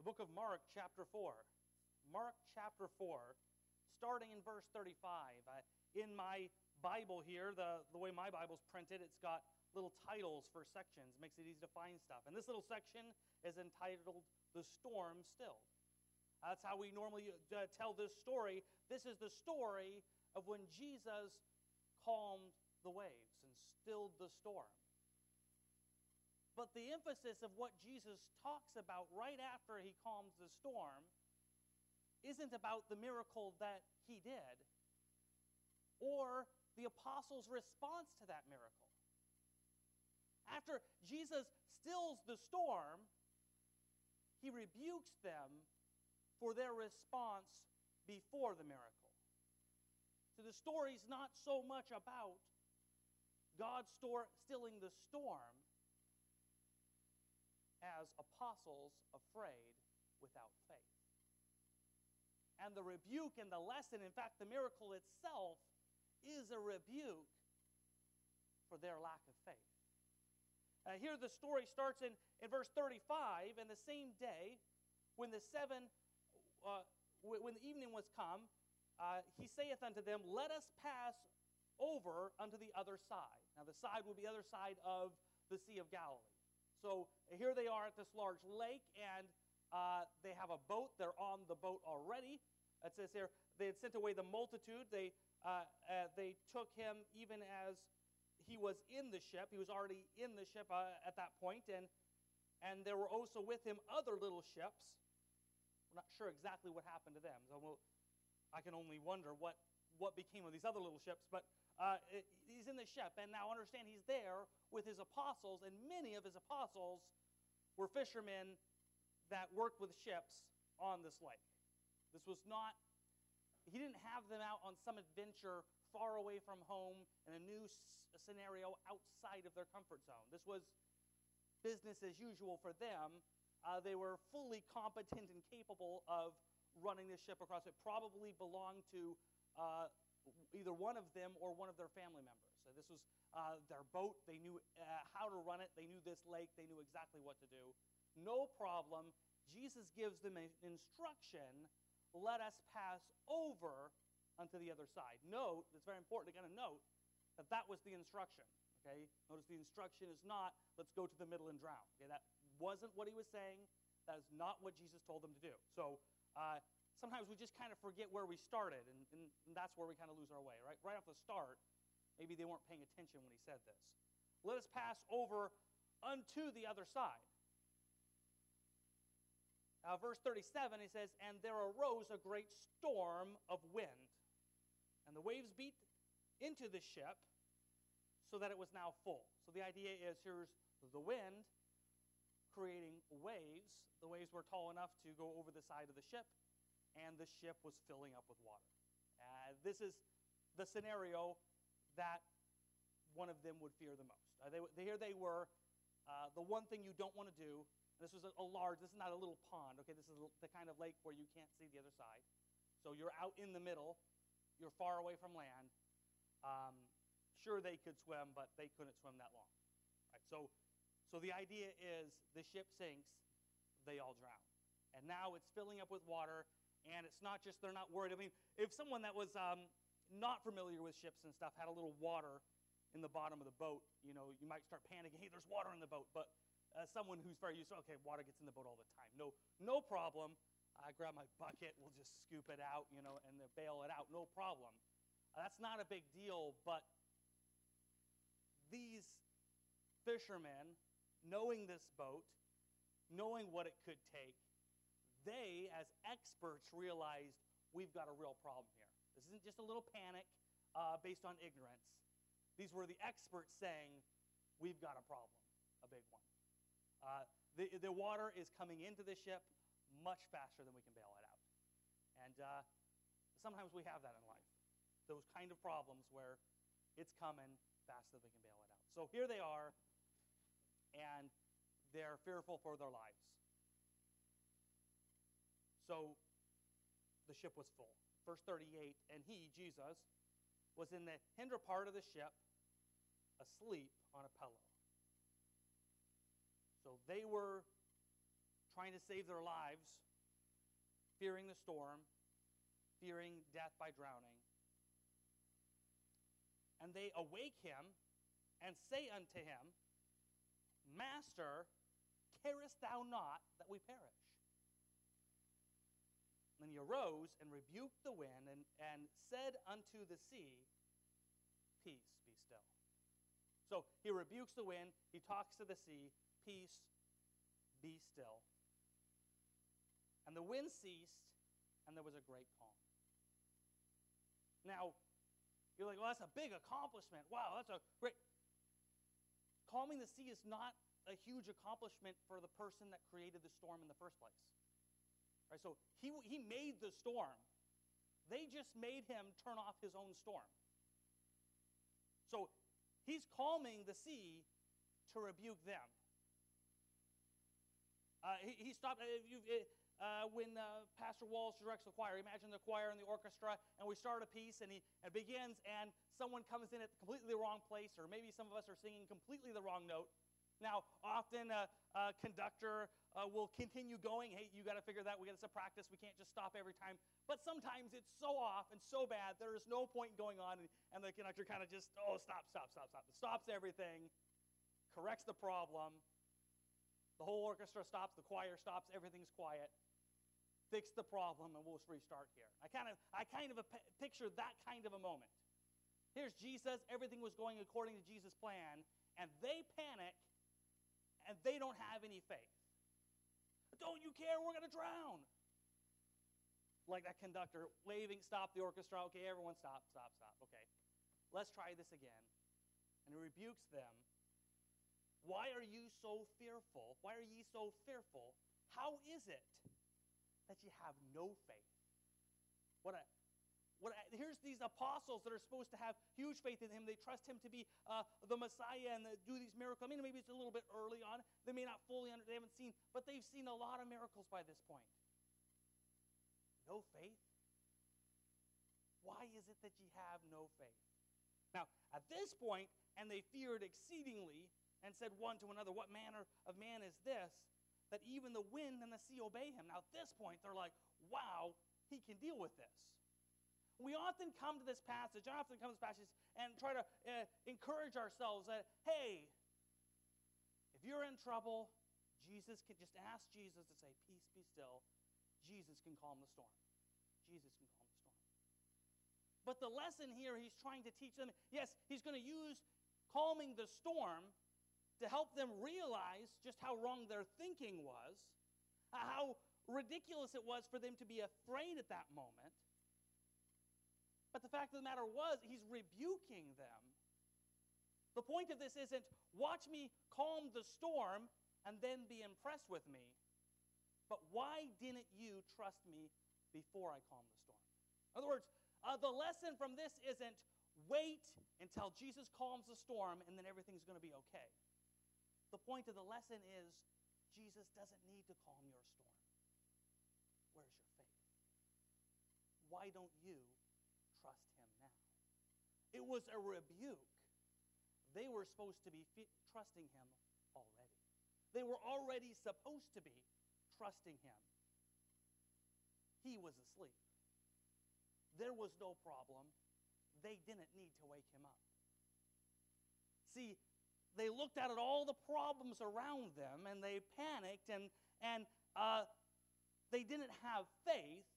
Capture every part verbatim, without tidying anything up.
book of Mark, chapter four. Mark, chapter four, starting in verse thirty-five. Uh, in my Bible here, the, the way my Bible's printed, it's got little titles for sections. It makes it easy to find stuff. And this little section is entitled, The Storm Stilled. That's how we normally uh, tell this story. This is the story of when Jesus calmed the waves and stilled the storm. But the emphasis of what Jesus talks about right after he calms the storm isn't about the miracle that he did or the apostles' response to that miracle. After Jesus stills the storm, he rebukes them for their response before the miracle. So the story's not so much about God stilling the storm as apostles afraid without faith. And the rebuke and the lesson, in fact, the miracle itself, is a rebuke for their lack of faith. Uh, here the story starts in, in verse thirty-five. And the same day, when the seven, uh, when the evening was come, uh, he saith unto them, Let us pass over unto the other side. Now the side would be the other side of the Sea of Galilee. So here they are at this large lake, and uh, they have a boat. They're on the boat already. It says here, they had sent away the multitude. They, uh, uh, they took him even as he was in the ship. He was already in the ship uh, at that point, and, and there were also with him other little ships. We're not sure exactly what happened to them. So we'll, I can only wonder what, what became of these other little ships, but uh, it, he's in the ship, and now understand he's there with his apostles, and many of his apostles were fishermen that worked with ships on this lake. This was not, he didn't have them out on some adventure far away from home in a new s- scenario outside of their comfort zone. This was business as usual for them. Uh, they were fully competent and capable of running this ship across. It probably belonged to uh, either one of them or one of their family members. So this was uh, their boat. They knew uh, how to run it. They knew this lake. They knew exactly what to do. No problem. Jesus gives them an instruction, let us pass over unto the other side. Note, it's very important to kind of note that that was the instruction. Okay? Notice the instruction is not, let's go to the middle and drown. Okay? That wasn't what he was saying. That is not what Jesus told them to do. So uh, sometimes we just kind of forget where we started, and, and, and that's where we kind of lose our way. Right? Right off the start, maybe they weren't paying attention when he said this. Let us pass over unto the other side. Uh, verse thirty-seven, he says, And there arose a great storm of wind, and the waves beat into the ship, so that it was now full. So the idea is here's the wind creating waves. The waves were tall enough to go over the side of the ship, and the ship was filling up with water. Uh, this is the scenario that one of them would fear the most. Uh, they, here they were. Uh, the one thing you don't want to do, this was a, a large, this is not a little pond, okay? This is the kind of lake where you can't see the other side. So you're out in the middle. You're far away from land. Um, sure, they could swim, but they couldn't swim that long. Right? So, so the idea is the ship sinks, they all drown. And now it's filling up with water, and it's not just they're not worried. I mean, if someone that was um, not familiar with ships and stuff had a little water in the bottom of the boat, you know, you might start panicking, hey, there's water in the boat. But uh, someone who's very used to, okay, water gets in the boat all the time. No, no problem. I grab my bucket, we'll just scoop it out, you know, and bail it out, no problem. Uh, that's not a big deal, but these fishermen, knowing this boat, knowing what it could take, they, as experts, realized we've got a real problem here. This isn't just a little panic uh, based on ignorance. These were the experts saying, we've got a problem, a big one. Uh, the, the water is coming into the ship much faster than we can bail it out. And uh, sometimes we have that in life. Those kind of problems where it's coming faster than we can bail it out. So here they are, and they're fearful for their lives. So the ship was full. Verse thirty-eight, and he, Jesus, was in the hinder part of the ship, asleep on a pillow. So they were trying to save their lives, fearing the storm, fearing death by drowning. And they awake him and say unto him, Master, carest thou not that we perish? Then he arose and rebuked the wind and, and said unto the sea, Peace, be still. So he rebukes the wind, he talks to the sea, peace, be still. And the wind ceased, and there was a great calm. Now, you're like, well, that's a big accomplishment. Wow, that's a great... Calming the sea is not a huge accomplishment for the person that created the storm in the first place. Right, so he, he made the storm. They just made him turn off his own storm. So he's calming the sea to rebuke them. Uh, he, he stopped. Uh, you, uh, when uh, Pastor Walsh directs the choir, imagine the choir and the orchestra, and we start a piece, and he it begins, and someone comes in at completely the wrong place, or maybe some of us are singing completely the wrong note. Now, often a, a conductor uh, will continue going. Hey, you got to figure that. We got to practice. We can't just stop every time. But sometimes it's so off and so bad there is no point going on, and, and the conductor kind of just, oh, stop, stop, stop, stop. Stops everything, corrects the problem. The whole orchestra stops. The choir stops. Everything's quiet. Fix the problem, and we'll restart here. I kind of, I kind of a p- picture that kind of a moment. Here's Jesus. Everything was going according to Jesus' plan, and they panic, and they don't have any faith. Don't you care? We're going to drown. Like that conductor waving, stop the orchestra. Okay, everyone stop, stop, stop. Okay, let's try this again. And he rebukes them. Why are you so fearful? Why are ye so fearful? How is it that you have no faith? What a What, here's these apostles that are supposed to have huge faith in him. They trust him to be uh, the Messiah and the, do these miracles. I mean, maybe it's a little bit early on. They may not fully under, they haven't seen, but they've seen a lot of miracles by this point. No faith? Why is it that ye have no faith? Now, at this point, and they feared exceedingly and said one to another, what manner of man is this, that even the wind and the sea obey him? Now, at this point, they're like, wow, he can deal with this. We often come to this passage, I often come to this passage and try to uh, encourage ourselves that, hey, if you're in trouble, Jesus can just ask Jesus to say, peace, be still. Jesus can calm the storm. Jesus can calm the storm. But the lesson here he's trying to teach them, yes, he's going to use calming the storm to help them realize just how wrong their thinking was, how ridiculous it was for them to be afraid at that moment. But the fact of the matter was, he's rebuking them. The point of this isn't, watch me calm the storm and then be impressed with me, but why didn't you trust me before I calmed the storm? In other words, uh, the lesson from this isn't, wait until Jesus calms the storm and then everything's going to be okay. The point of the lesson is, Jesus doesn't need to calm your storm. Where's your faith? Why don't you trust him now? It was a rebuke. They were supposed to be f- trusting him already. They were already supposed to be trusting him. He was asleep. There was no problem. They didn't need to wake him up. See, they looked at it, all the problems around them, and they panicked, and, and uh, they didn't have faith.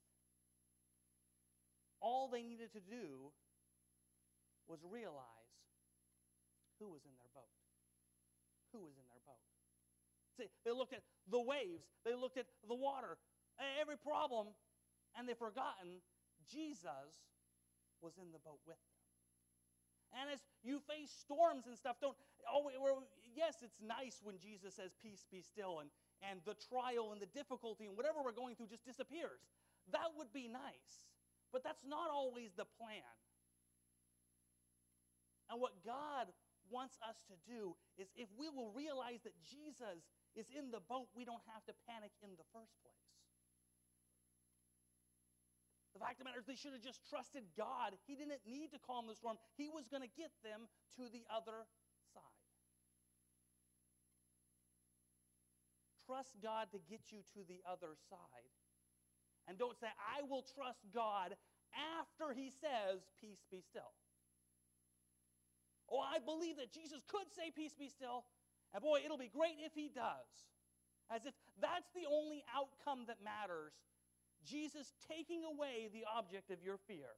All they needed to do was realize who was in their boat. Who was in their boat. See, they looked at the waves. They looked at the water. Every problem, and they've forgotten Jesus was in the boat with them. And as you face storms and stuff, don't, oh, we're, yes, it's nice when Jesus says, peace, be still, and, and the trial and the difficulty and whatever we're going through just disappears. That would be nice. But that's not always the plan. And what God wants us to do is, if we will realize that Jesus is in the boat, we don't have to panic in the first place. The fact of the matter is, they should have just trusted God. He didn't need to calm the storm. He was going to get them to the other side. trust God to get you to the other side. And don't say, I will trust God after he says, peace be still. Oh, I believe that Jesus could say, peace be still. And boy, it'll be great if he does. As if that's the only outcome that matters. Jesus taking away the object of your fear.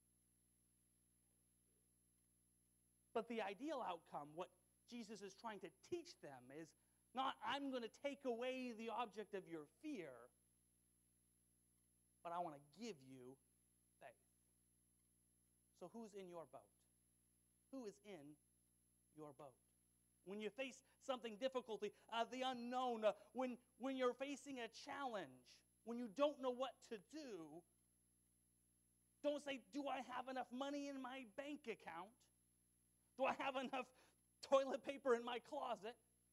But the ideal outcome, what Jesus is trying to teach them, is not, I'm going to take away the object of your fear, but I want to give you faith. So who's in your boat? Who is in your boat? When you face something difficulty, uh, the unknown, uh, when, when you're facing a challenge, when you don't know what to do, don't say, do I have enough money in my bank account? Do I have enough toilet paper in my closet?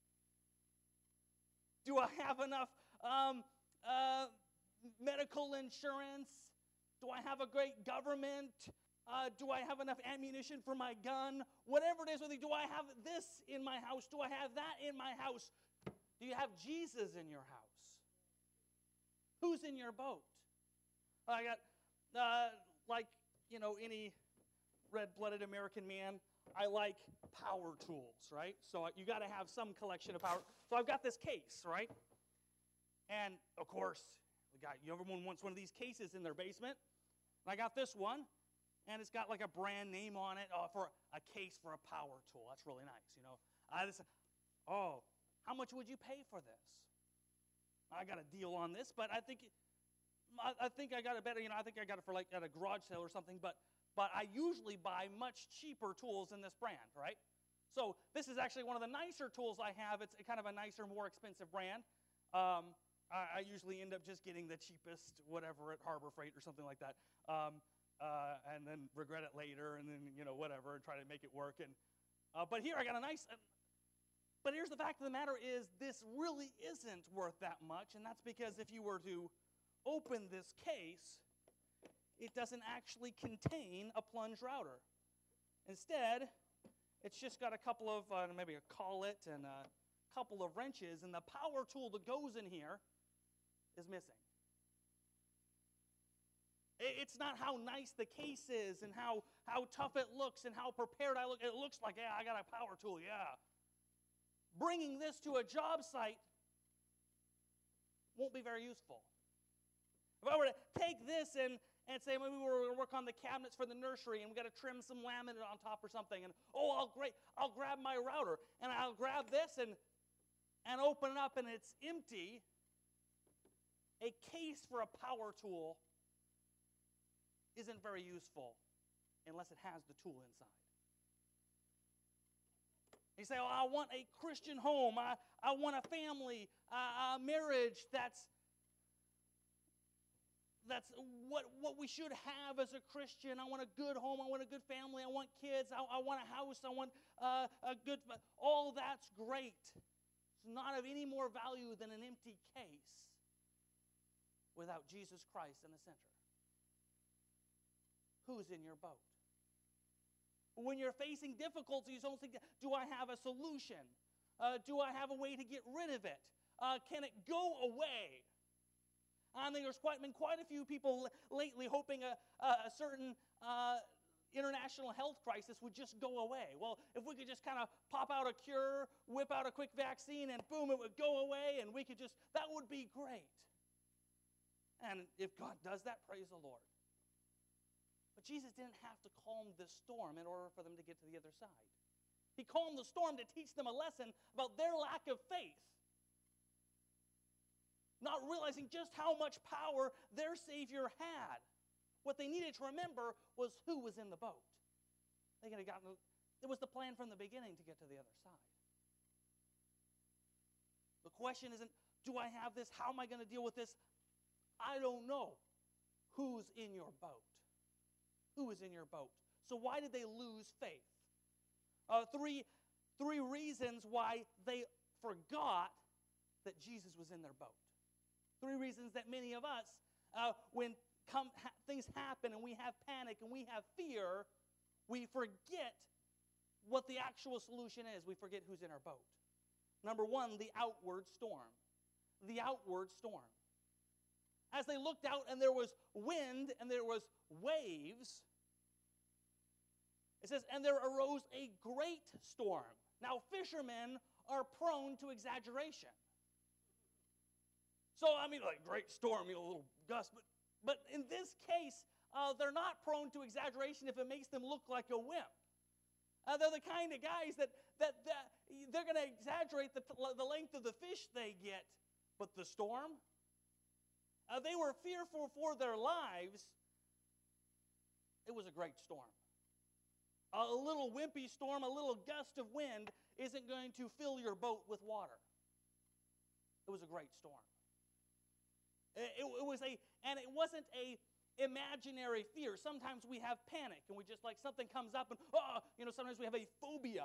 Do I have enough um, uh, medical insurance? Do I have a great government? Uh, do I have enough ammunition for my gun? Whatever it is, do I have this in my house? Do I have that in my house? Do you have Jesus in your house? Who's in your boat? I got, uh, like, you know, any red-blooded American man, I like power tools, right? So you got to have some collection of power. So I've got this case, right? And, of course, we got, everyone wants one of these cases in their basement. And I got this one. And it's got like a brand name on it uh, for a case for a power tool. That's really nice, you know. I just, oh, how much would you pay for this? I got a deal on this, but I think, I, I think I got a better, you know, I think I got it for like at a garage sale or something, but, but I usually buy much cheaper tools than this brand, right? So this is actually one of the nicer tools I have. It's kind of a nicer, more expensive brand. Um, I, I usually end up just getting the cheapest whatever at Harbor Freight or something like that. Um, Uh, and then regret it later, and then, you know, whatever, and try to make it work. And uh, but here I got a nice, uh, but here's the fact of the matter is this really isn't worth that much, and that's because if you were to open this case, it doesn't actually contain a plunge router. Instead, it's just got a couple of, uh, maybe a collet and a couple of wrenches, and the power tool that goes in here is missing. It's not how nice the case is and how, how tough it looks and how prepared I look. It looks like, yeah, I got a power tool, yeah. Bringing this to a job site won't be very useful. If I were to take this and, and say, maybe we're going to work on the cabinets for the nursery and we've got to trim some laminate on top or something, and oh, I'll, great, I'll grab my router and I'll grab this and, and open it up and it's empty, a case for a power tool isn't very useful unless it has the tool inside. You say, oh, I want a Christian home. I, I want a family, uh, a marriage that's, that's what, what we should have as a Christian. I want a good home. I want a good family. I want kids. I, I want a house. I want uh, a good, all that's great. It's not of any more value than an empty case without Jesus Christ in the center. Who's in your boat? When you're facing difficulties, don't think, do I have a solution? Uh, do I have a way to get rid of it? Uh, can it go away? I think there's quite, been quite a few people lately hoping a, a certain uh, international health crisis would just go away. Well, if we could just kind of pop out a cure, whip out a quick vaccine, and boom, it would go away, and we could just, that would be great. And if God does that, praise the Lord. But Jesus didn't have to calm the storm in order for them to get to the other side. He calmed the storm to teach them a lesson about their lack of faith. Not realizing just how much power their Savior had. What they needed to remember was who was in the boat. They could have gotten, it was the plan from the beginning to get to the other side. The question isn't, do I have this? How am I going to deal with this? I don't know. Who's in your boat? Who is in your boat? So why did they lose faith? Uh, three, three reasons why they forgot that Jesus was in their boat. Three reasons that many of us, uh, when come, ha- things happen and we have panic and we have fear, we forget what the actual solution is. We forget who's in our boat. Number one, the outward storm. the outward storm. As they looked out and there was wind and there was waves, it says, and there arose a great storm. Now, fishermen are prone to exaggeration. So, I mean, like, great storm, you know, a little gust. But, but in this case, uh, they're not prone to exaggeration if it makes them look like a wimp. Uh, they're the kind of guys that, that, that they're going to exaggerate the, the length of the fish they get. But the storm? Uh, they were fearful for their lives. It was a great storm. A little wimpy storm, a little gust of wind isn't going to fill your boat with water. It was a great storm. It, it, it was a, and it wasn't a imaginary fear. Sometimes we have panic and we just like something comes up and, oh, you know, sometimes we have a phobia.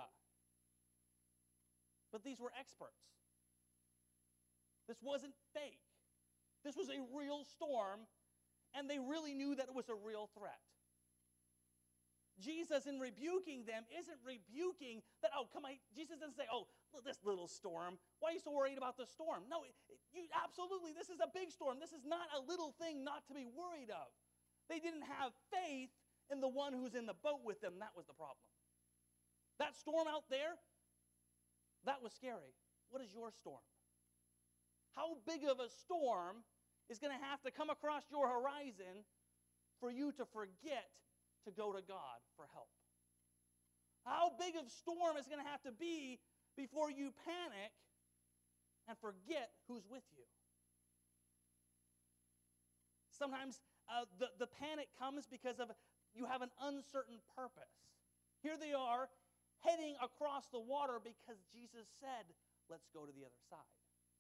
But these were experts. This wasn't fake. This was a real storm, and they really knew that it was a real threat. Jesus, in rebuking them, isn't rebuking that, oh, come on. Jesus doesn't say, oh, this little storm. Why are you so worried about the storm? No, you, absolutely, this is a big storm. This is not a little thing not to be worried of. They didn't have faith in the one who's in the boat with them. That was the problem. That storm out there, that was scary. What is your storm? How big of a storm is going to have to come across your horizon for you to forget to go to God for help? How big of a storm is going to have to be before you panic and forget who's with you? Sometimes uh, the, the panic comes because of you have an uncertain purpose. Here they are heading across the water because Jesus said, let's go to the other side.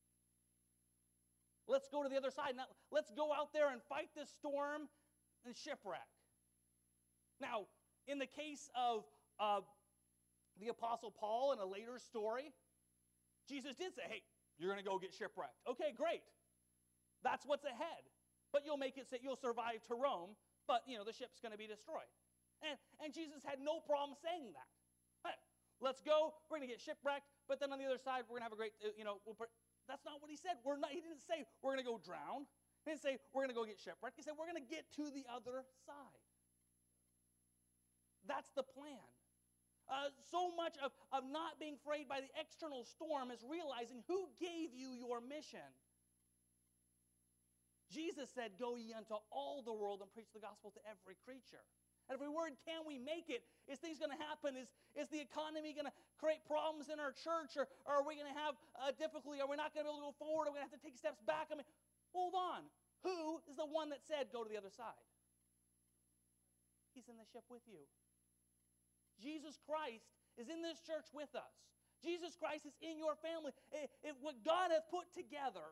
Let's go to the other side. Now, let's go out there and fight this storm and shipwreck. Now, in the case of uh, the Apostle Paul in a later story, Jesus did say, hey, you're going to go get shipwrecked. Okay, great. That's what's ahead. But you'll make it so you'll survive to Rome, but, you know, the ship's going to be destroyed. And, and Jesus had no problem saying that. Hey, let's go. We're going to get shipwrecked, but then on the other side, we're going to have a great, you know, we'll that's not what he said. We're not, he didn't say we're going to go drown. He didn't say we're going to go get shipwrecked. He said we're going to get to the other side. That's the plan. Uh, so much of, of not being afraid by the external storm is realizing who gave you your mission. Jesus said, go ye unto all the world and preach the gospel to every creature. Every word, can we make it? Is things going to happen? Is, is the economy going to create problems in our church? Or, or are we going to have uh, difficulty? Are we not going to be able to go forward? Are we going to have to take steps back? I mean, hold on. Who is the one that said, go to the other side? He's in the ship with you. Jesus Christ is in this church with us. Jesus Christ is in your family. It, it, what God hath put together,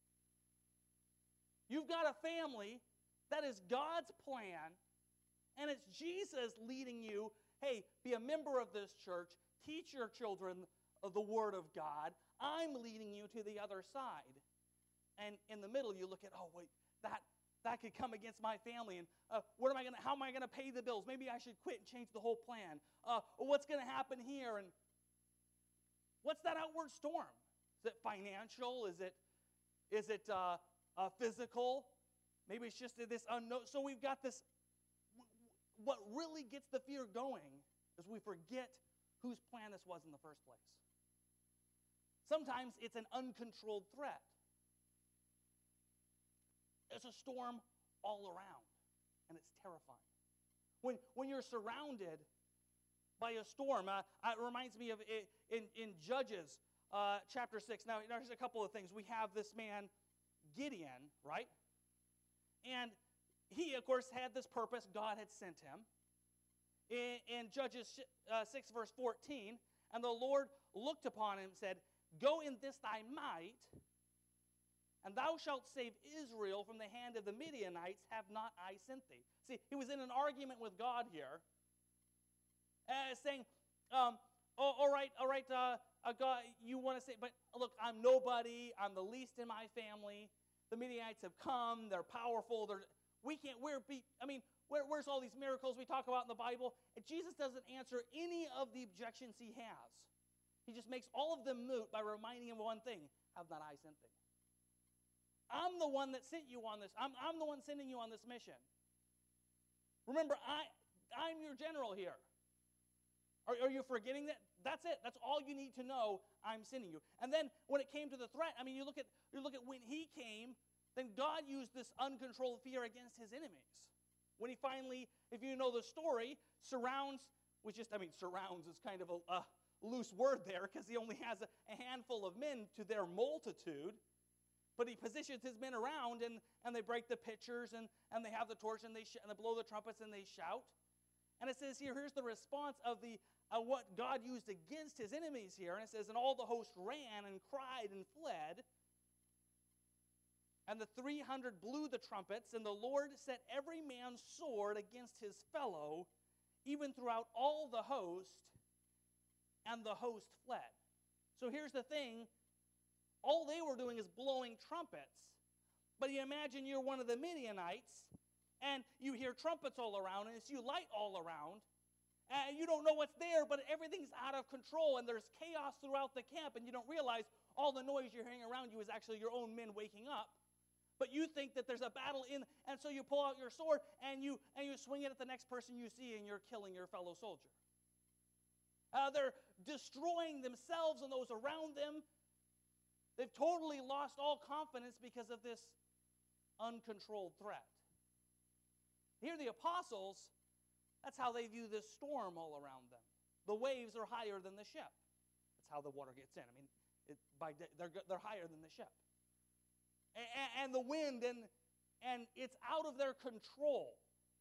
you've got a family that is God's plan. And it's Jesus leading you, hey, be a member of this church, teach your children of the Word of God. I'm leading you to the other side. And in the middle, you look at, oh, wait, that, that could come against my family. And uh, what am I gonna, how am I going to pay the bills? Maybe I should quit and change the whole plan. Uh, what's going to happen here? And what's that outward storm? Is it financial? Is it, is it uh, uh, physical? Maybe it's just this unknown. So we've got this. What really gets the fear going is we forget whose plan this was in the first place. Sometimes it's an uncontrolled threat. There's a storm all around, and it's terrifying. When, when you're surrounded by a storm, uh, it reminds me of it, in, in Judges uh, chapter six. Now, there's a couple of things. We have this man, Gideon, right? And he, of course, had this purpose. God had sent him. In, in Judges uh, six, verse fourteen, and the Lord looked upon him and said, go in this thy might, and thou shalt save Israel from the hand of the Midianites. Have not I sent thee? See, he was in an argument with God here, uh, saying, um, oh, all right, all right, uh, uh, God, you want to say, but look, I'm nobody. I'm the least in my family. The Midianites have come. They're powerful. They're We can't, we're, be, I mean, where, where's all these miracles we talk about in the Bible? And Jesus doesn't answer any of the objections he has. He just makes all of them moot by reminding him of one thing: have not I sent thee? I'm the one that sent you on this. I'm, I'm the one sending you on this mission. Remember, I, I'm your general here. Are, are you forgetting that? That's it. That's all you need to know. I'm sending you. And then when it came to the threat, I mean, you look at you look at when he came, then God used this uncontrolled fear against his enemies. When he finally, if you know the story, surrounds, which just, I mean, surrounds is kind of a, a loose word there because he only has a, a handful of men to their multitude. But he positions his men around, and, and they break the pitchers, and, and they have the torch, and they, sh- and they blow the trumpets, and they shout. And it says here, here's the response of the uh, what God used against his enemies here. And it says, and all the host ran and cried and fled. And the three hundred blew the trumpets, and the Lord set every man's sword against his fellow, even throughout all the host, and the host fled. So here's the thing. All they were doing is blowing trumpets. But you imagine you're one of the Midianites, and you hear trumpets all around, and it's you light all around, and you don't know what's there, but everything's out of control, and there's chaos throughout the camp, and you don't realize all the noise you're hearing around you is actually your own men waking up. But you think that there's a battle in, and so you pull out your sword, and you and you swing it at the next person you see, and you're killing your fellow soldier. Uh, they're destroying themselves and those around them. They've totally lost all confidence because of this uncontrolled threat. Here the apostles, that's how they view this storm all around them. The waves are higher than the ship. That's how the water gets in. I mean, it, by they're, they're higher than the ship. And the wind, and, and it's out of their control.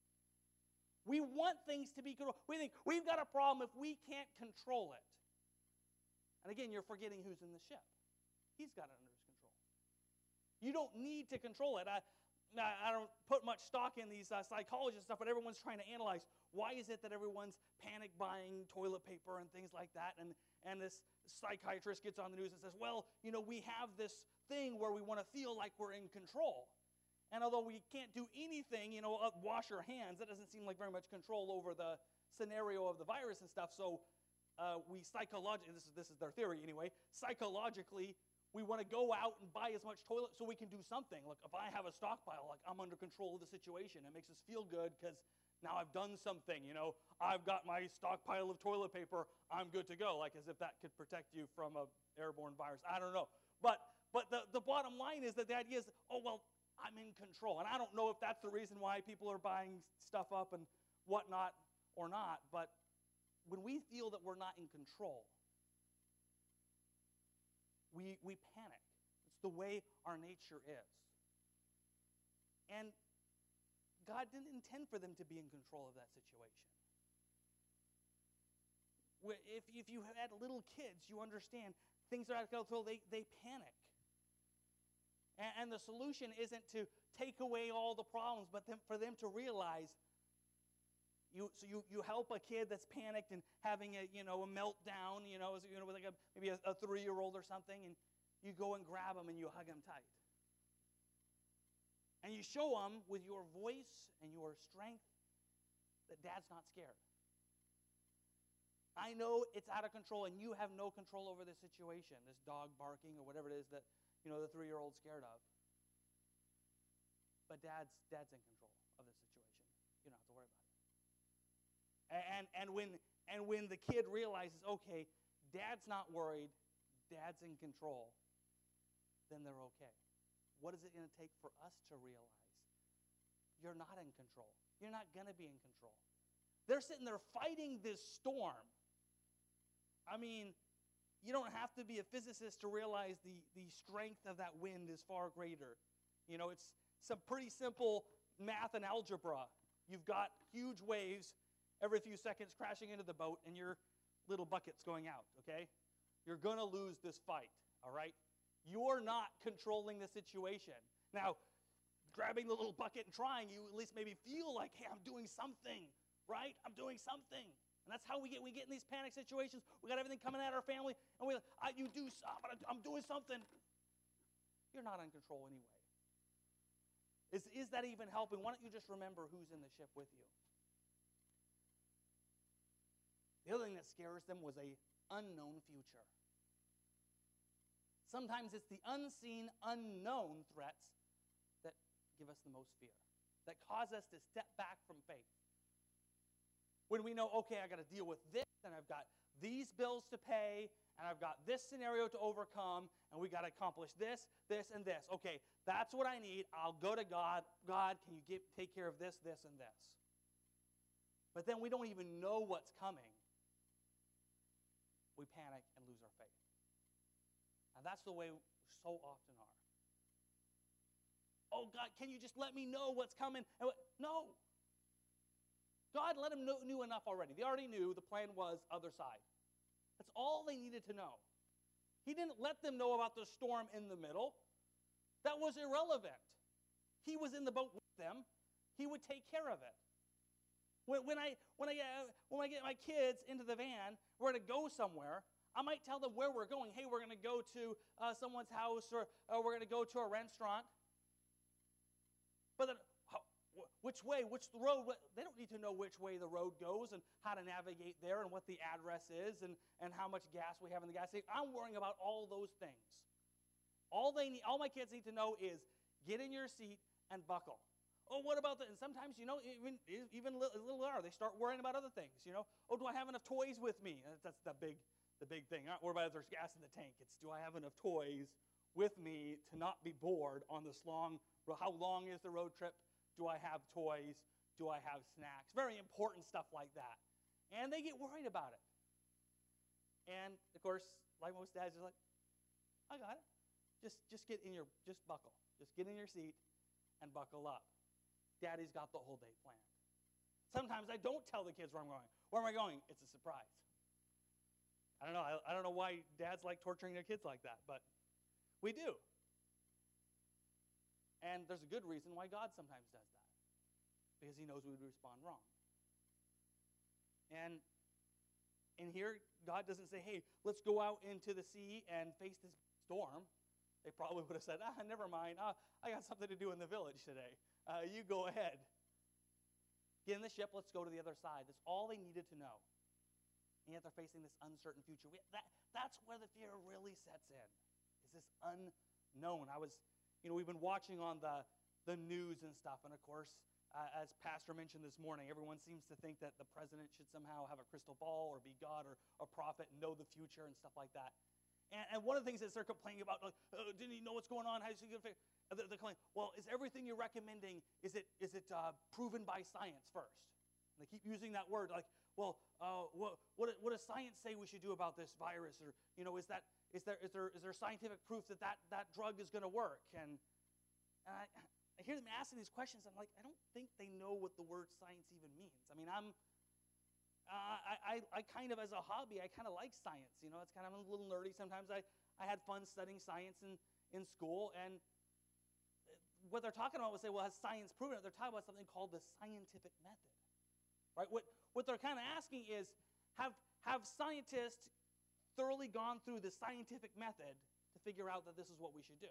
We want things to be controlled. We think we've got a problem if we can't control it. And again, you're forgetting who's in the ship. He's got it under his control. You don't need to control it. I, I don't put much stock in these uh, psychology stuff, but everyone's trying to analyze why is it that everyone's panic buying toilet paper and things like that, and, and this psychiatrist gets on the news and says, well, you know, we have this thing where we want to feel like we're in control. And although we can't do anything, you know, uh, wash our hands, that doesn't seem like very much control over the scenario of the virus and stuff. So uh, we psychologically, this is, this is their theory anyway, psychologically, we want to go out and buy as much toilet so we can do something. Look, if I have a stockpile, like I'm under control of the situation. It makes us feel good because now I've done something. You know, I've got my stockpile of toilet paper. I'm good to go, like as if that could protect you from a airborne virus. I don't know. But but the, the bottom line is that the idea is, oh, well, I'm in control. And I don't know if that's the reason why people are buying stuff up and whatnot or not. But when we feel that we're not in control, We, we panic. It's the way our nature is. And God didn't intend for them to be in control of that situation. If, if you had little kids, you understand things are out of control, they, they panic. And, and the solution isn't to take away all the problems, but them, for them to realize You, so you, you help a kid that's panicked and having a, you know, a meltdown, you know, as, you know with like a, maybe a, a three-year-old or something, and you go and grab him and you hug him tight. And you show him with your voice and your strength that Dad's not scared. I know it's out of control and you have no control over this situation, this dog barking or whatever it is that, you know, the three-year-old's scared of. But Dad's, Dad's in control of this situation. You don't have to worry about it. And, and, when, and when the kid realizes, okay, Dad's not worried, Dad's in control, then they're okay. What is it going to take for us to realize? You're not in control. You're not going to be in control. They're sitting there fighting this storm. I mean, you don't have to be a physicist to realize the, the strength of that wind is far greater. You know, it's some pretty simple math and algebra. You've got huge waves every few seconds crashing into the boat, and your little bucket's going out, okay? You're going to lose this fight, all right? You're not controlling the situation. Now, grabbing the little bucket and trying, you at least maybe feel like, hey, I'm doing something, right? I'm doing something. And that's how we get we get in these panic situations. We got everything coming at our family, and we I, you do, but I'm doing something. You're not in control anyway. Is, is that even helping? Why don't you just remember who's in the ship with you? The other thing that scares them was a unknown future. Sometimes it's the unseen, unknown threats that give us the most fear, that cause us to step back from faith. When we know, okay, I got to deal with this, and I've got these bills to pay, and I've got this scenario to overcome, and we got to accomplish this, this, and this. Okay, that's what I need. I'll go to God. God, can you give, take care of this, this, and this? But then we don't even know what's coming. We panic and lose our faith. And that's the way we so often are. Oh, God, can you just let me know what's coming? No. God let them know, knew enough already. They already knew the plan was other side. That's all they needed to know. He didn't let them know about the storm in the middle. That was irrelevant. He was in the boat with them. He would take care of it. When, when, I, when, I, uh, when I get my kids into the van, we're going to go somewhere, I might tell them where we're going. Hey, we're going to go to uh, someone's house, or uh, we're going to go to a restaurant. But then, how, which way, which road? They don't need to know which way the road goes and how to navigate there and what the address is and, and how much gas we have in the gas station. I'm worrying about all those things. All they need, all my kids need to know is get in your seat and buckle. Oh, what about the, and sometimes, you know, even, even little, little are, they start worrying about other things, you know. Oh, do I have enough toys with me? That's the big, the big thing. Not worry about if there's gas in the tank. It's, do I have enough toys with me to not be bored on this long, how long is the road trip? Do I have toys? Do I have snacks? Very important stuff like that. And they get worried about it. And, of course, like most dads, are like, I got it. Just, just get in your, just buckle. Just get in your seat and buckle up. Daddy's got the whole day planned. Sometimes I don't tell the kids where I'm going. Where am I going? It's a surprise. I don't know. I, I don't know why dads like torturing their kids like that, but we do. And there's a good reason why God sometimes does that. Because he knows we would respond wrong. And in here, God doesn't say, hey, let's go out into the sea and face this storm. They probably would have said, ah, never mind. Ah, I got something to do in the village today. Uh, you go ahead. Get in the ship. Let's go to the other side. That's all they needed to know. And yet they're facing this uncertain future. We, that, that's where the fear really sets in, is this unknown. I was, you know, we've been watching on the, the news and stuff. And, of course, uh, as Pastor mentioned this morning, everyone seems to think that the president should somehow have a crystal ball or be God or a prophet and know the future and stuff like that. And, and one of the things that they're complaining about, like, oh, didn't he know what's going on? How is he going to figure? They're complaining, well, is everything you're recommending, is it is it uh, proven by science first? And they keep using that word, like, well, uh, what, what what does science say we should do about this virus? Or, you know, is that is there is there is there scientific proof that that, that drug is going to work? And, and I, I hear them asking these questions. I'm like, I don't think they know what the word science even means. I mean, I'm uh, I, I I kind of as a hobby, I kind of like science. You know, it's kind of I'm a little nerdy sometimes. I I had fun studying science in in school, and what they're talking about would say, well, has science proven it? They're talking about something called the scientific method, right? What, what they're kind of asking is, have, have scientists thoroughly gone through the scientific method to figure out that this is what we should do?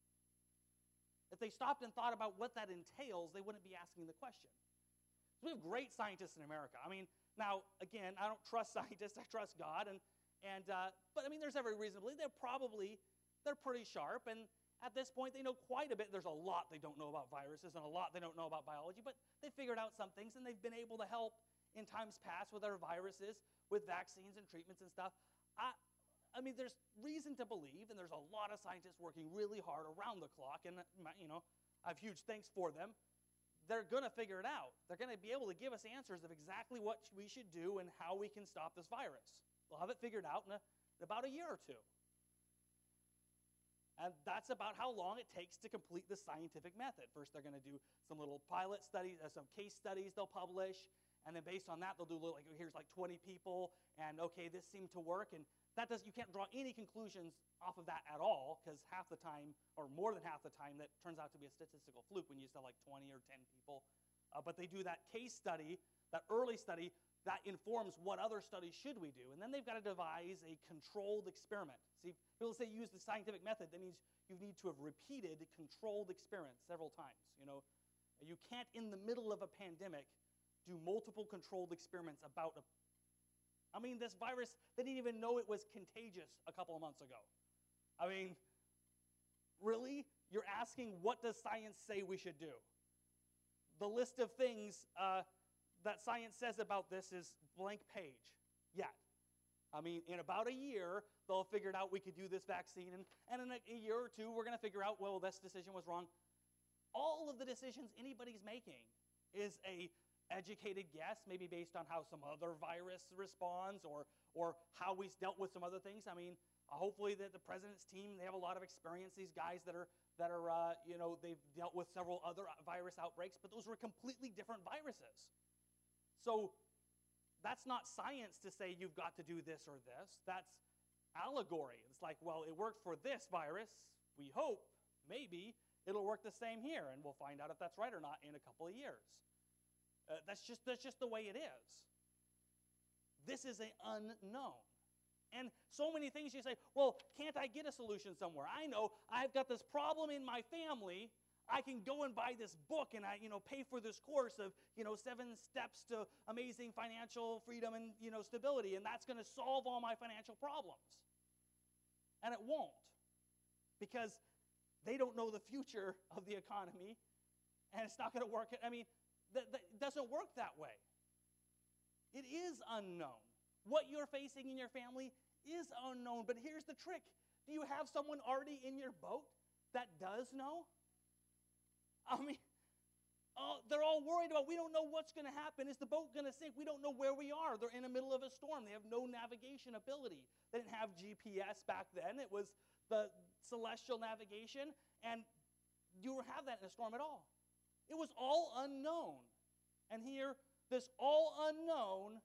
If they stopped and thought about what that entails, they wouldn't be asking the question. So we have great scientists in America. I mean, now, again, I don't trust scientists. I trust God. And, and uh, but, I mean, there's every reason to believe they're probably, they're pretty sharp. And at this point, they know quite a bit. There's a lot they don't know about viruses and a lot they don't know about biology, but they figured out some things, and they've been able to help in times past with our viruses, with vaccines and treatments and stuff. I, I mean, there's reason to believe, and there's a lot of scientists working really hard around the clock, and, you know, I have huge thanks for them. They're going to figure it out. They're going to be able to give us answers of exactly what we should do and how we can stop this virus. They'll have it figured out in, a, in about a year or two. And that's about how long it takes to complete the scientific method. First, they're going to do some little pilot studies, uh, some case studies they'll publish, and then based on that, they'll do little, like, here's like twenty people, and okay, this seemed to work, and that does you can't draw any conclusions off of that at all, because half the time, or more than half the time, that turns out to be a statistical fluke when you sell like twenty or ten people. Uh, but they do that case study, that early study, that informs what other studies should we do. And then they've got to devise a controlled experiment. See, people say use the scientific method. That means you need to have repeated controlled experiments several times. You know, you can't, in the middle of a pandemic, do multiple controlled experiments about a, I mean, this virus, they didn't even know it was contagious a couple of months ago. I mean, really? You're asking, what does science say we should do? The list of things uh, that science says about this is blank page yet. I mean, in about a year, they'll figure it out we could do this vaccine, and, and in a, a year or two, we're going to figure out, well, this decision was wrong. All of the decisions anybody's making is a educated guess, maybe based on how some other virus responds, or, or how we dealt with some other things. I mean, uh, hopefully the, the president's team, they have a lot of experience, these guys that are, that are uh, you know, they've dealt with several other virus outbreaks, but those were completely different viruses. So that's not science to say you've got to do this or this. That's allegory. It's like, well, it worked for this virus. We hope, maybe, it'll work the same here, and we'll find out if that's right or not in a couple of years. Uh, that's just that's just the way it is. This is an unknown. And so many things you say, well, can't I get a solution somewhere? I know I've got this problem in my family. I can go and buy this book and I, you know, pay for this course of, you know, seven steps to amazing financial freedom and, you know, stability, and that's going to solve all my financial problems. And it won't, because they don't know the future of the economy, and it's not going to work. I mean, that, that doesn't work that way. It is unknown. What you're facing in your family is unknown, but here's the trick. Do you have someone already in your boat that does know? I mean, uh, they're all worried about, we don't know what's going to happen. Is the boat going to sink? We don't know where we are. They're in the middle of a storm. They have no navigation ability. They didn't have G P S back then. It was the celestial navigation, and you don't have that in a storm at all. It was all unknown. And here, this all unknown,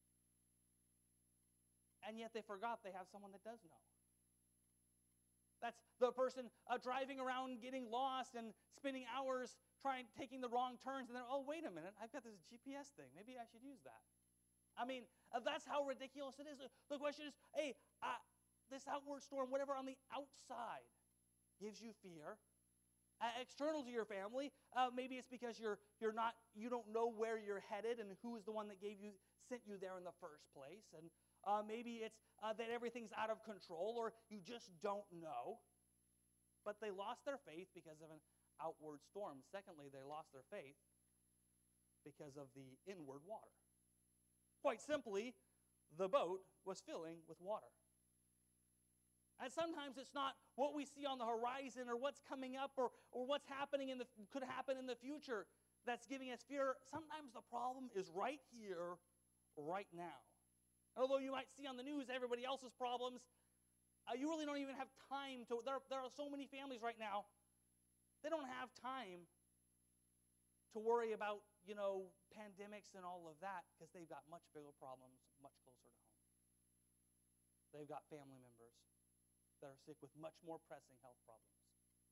and yet they forgot they have someone that does know. That's the person uh, driving around getting lost and spending hours trying, taking the wrong turns, and then, oh, wait a minute, I've got this G P S thing. Maybe I should use that. I mean, uh, that's how ridiculous it is. The question is, hey, uh, this outward storm, whatever on the outside gives you fear, uh, external to your family, uh, maybe it's because you're you're not you don't know where you're headed and who is the one that gave you sent you there in the first place, and uh, maybe it's uh, that everything's out of control, or you just don't know. But they lost their faith because of an outward storm. Secondly, they lost their faith because of the inward water. Quite simply, the boat was filling with water. And sometimes it's not what we see on the horizon or what's coming up or, or what's happening in the could happen in the future that's giving us fear. Sometimes the problem is right here, right now. Although you might see on the news everybody else's problems, uh, you really don't even have time to. There, there are so many families right now, they don't have time to worry about, you know, pandemics and all of that, because they've got much bigger problems much closer to home. They've got family members that are sick with much more pressing health problems.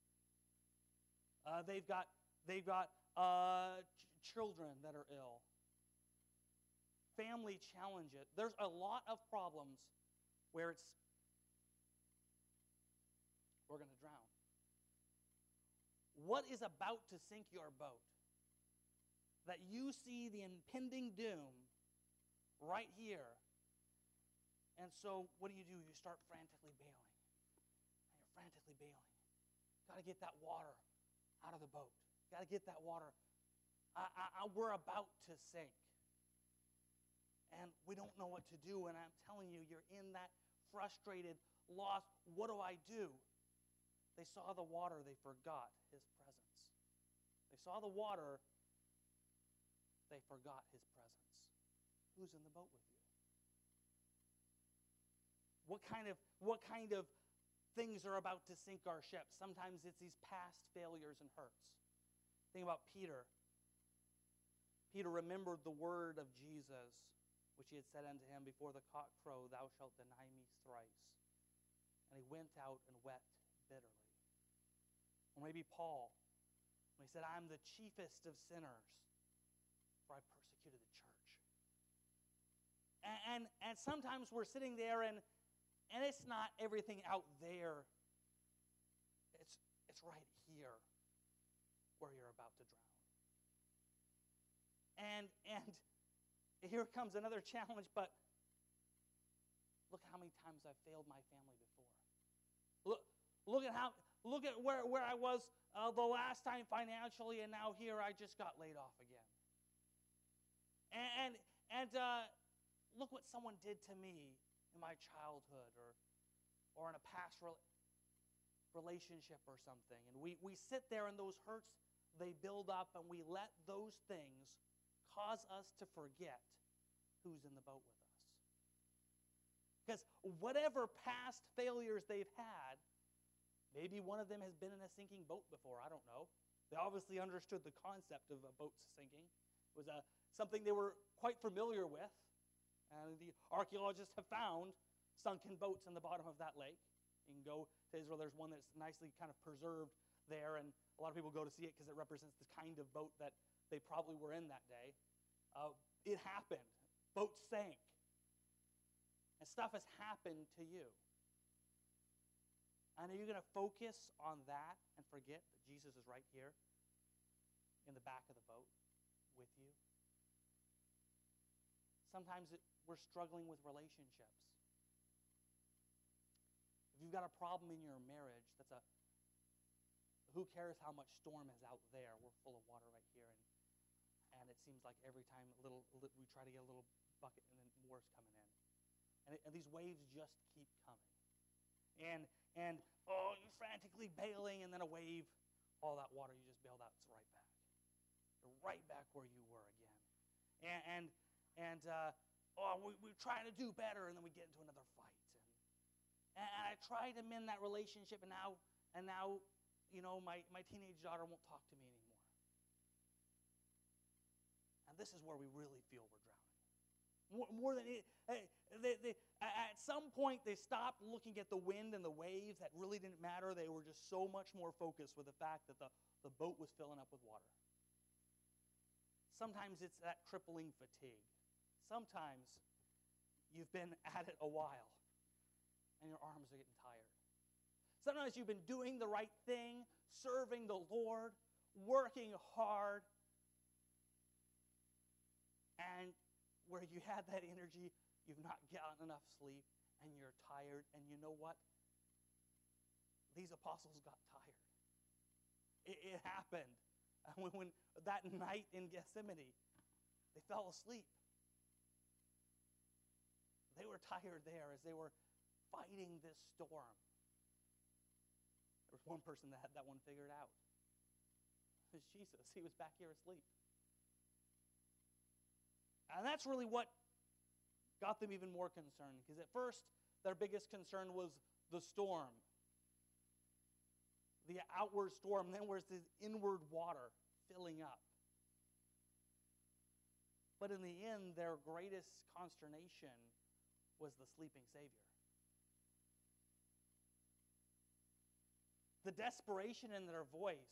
Uh, they've got they've got uh, ch- children that are ill. Family challenges. There's a lot of problems where it's we're going to drown. What is about to sink your boat? That you see the impending doom right here. And so what do you do? You start frantically bailing. Frantically bailing. Got to get that water out of the boat. Got to get that water. I, I, I, we're about to sink. And we don't know what to do. And I'm telling you, you're in that frustrated, lost, what do I do? They saw the water. They forgot his presence. They saw the water. They forgot his presence. Who's in the boat with you? What kind of, what kind of things are about to sink our ship? Sometimes it's these past failures and hurts. Think about Peter. Peter remembered the word of Jesus, which he had said unto him, before the cock crow, thou shalt deny me thrice. And he went out and wept bitterly. Or maybe Paul, when he said, I'm the chiefest of sinners, for I persecuted the church. And, and, and sometimes we're sitting there and And it's not everything out there. It's, it's right here where you're about to drown. And, and here comes another challenge, but look how many times I've failed my family before. Look, look at how, look at where, where I was uh, the last time financially, and now here I just got laid off again. And, and, and uh, look what someone did to me in my childhood or, or in a past re- relationship or something. And we, we sit there and those hurts, they build up, and we let those things cause us to forget who's in the boat with us. Because whatever past failures they've had, maybe one of them has been in a sinking boat before, I don't know. They obviously understood the concept of a boat sinking. It was a, something they were quite familiar with. And the archaeologists have found sunken boats in the bottom of that lake. You can go to Israel, there's one that's nicely kind of preserved there, and a lot of people go to see it because it represents the kind of boat that they probably were in that day. Uh, it happened. Boats sank. And stuff has happened to you. And are you going to focus on that and forget that Jesus is right here in the back of the boat with you? Sometimes it, we're struggling with relationships. If you've got a problem in your marriage, that's a who cares how much storm is out there? We're full of water right here, and, and it seems like every time a little, we try to get a little bucket, and then more's coming in. And, it, and these waves just keep coming. And, and oh, you're frantically bailing, and then a wave, all that water you just bailed out, it's right back. You're right back where you were again. And, and, and uh, oh, we, we're trying to do better, and then we get into another fight. And, and I try to mend that relationship, and now, and now, you know, my, my teenage daughter won't talk to me anymore. And this is where we really feel we're drowning. More, more than it, they, they, at some point, they stopped looking at the wind and the waves. That really didn't matter. They were just so much more focused with the fact that the, the boat was filling up with water. Sometimes it's that crippling fatigue. Sometimes you've been at it a while, and your arms are getting tired. Sometimes you've been doing the right thing, serving the Lord, working hard, and where you had that energy, you've not gotten enough sleep, and you're tired. And you know what? These apostles got tired. It, it happened. When, when that night in Gethsemane, they fell asleep. They were tired there as they were fighting this storm. There was one person that had that one figured out. It was Jesus. He was back here asleep. And that's really what got them even more concerned. Because at first, their biggest concern was the storm. The outward storm. Then there's this inward water filling up. But in the end, their greatest consternation was the sleeping Savior. The desperation in their voice.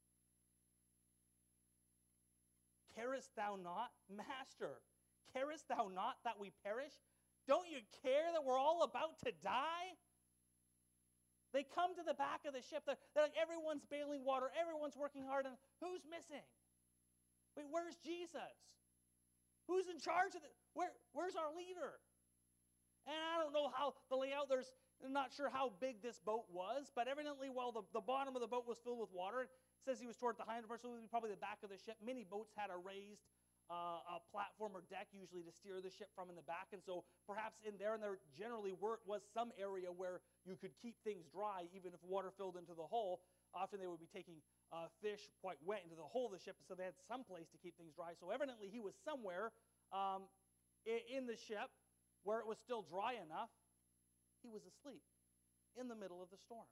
Carest thou not, Master? Carest thou not that we perish? Don't you care that we're all about to die? They come to the back of the ship. They're, they're like, everyone's bailing water. Everyone's working hard. And who's missing? Wait, where's Jesus? Who's in charge of it? Where, where's our leader? And I don't know how the layout, there's I'm not sure how big this boat was, but evidently while the, the bottom of the boat was filled with water, it says he was toward the hinder part, so it was probably the back of the ship. Many boats had a raised uh, a platform or deck usually to steer the ship from in the back, and so perhaps in there, and there generally were, was some area where you could keep things dry even if water filled into the hull. Often they would be taking uh, fish quite wet into the hull of the ship, so they had some place to keep things dry. So evidently he was somewhere um, in the ship where it was still dry enough. He was asleep in the middle of the storm.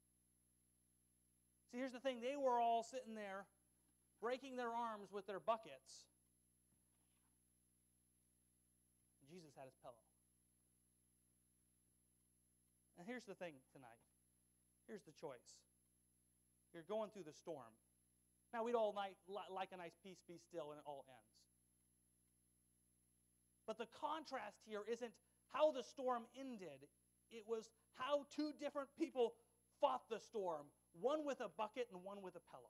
See, here's the thing. They were all sitting there breaking their arms with their buckets. Jesus had his pillow. And here's the thing tonight. Here's the choice. You're going through the storm. Now, we'd all like, like a nice peace, be still, and it all ends. But the contrast here isn't how the storm ended. It was how two different people fought the storm, one with a bucket and one with a pillow.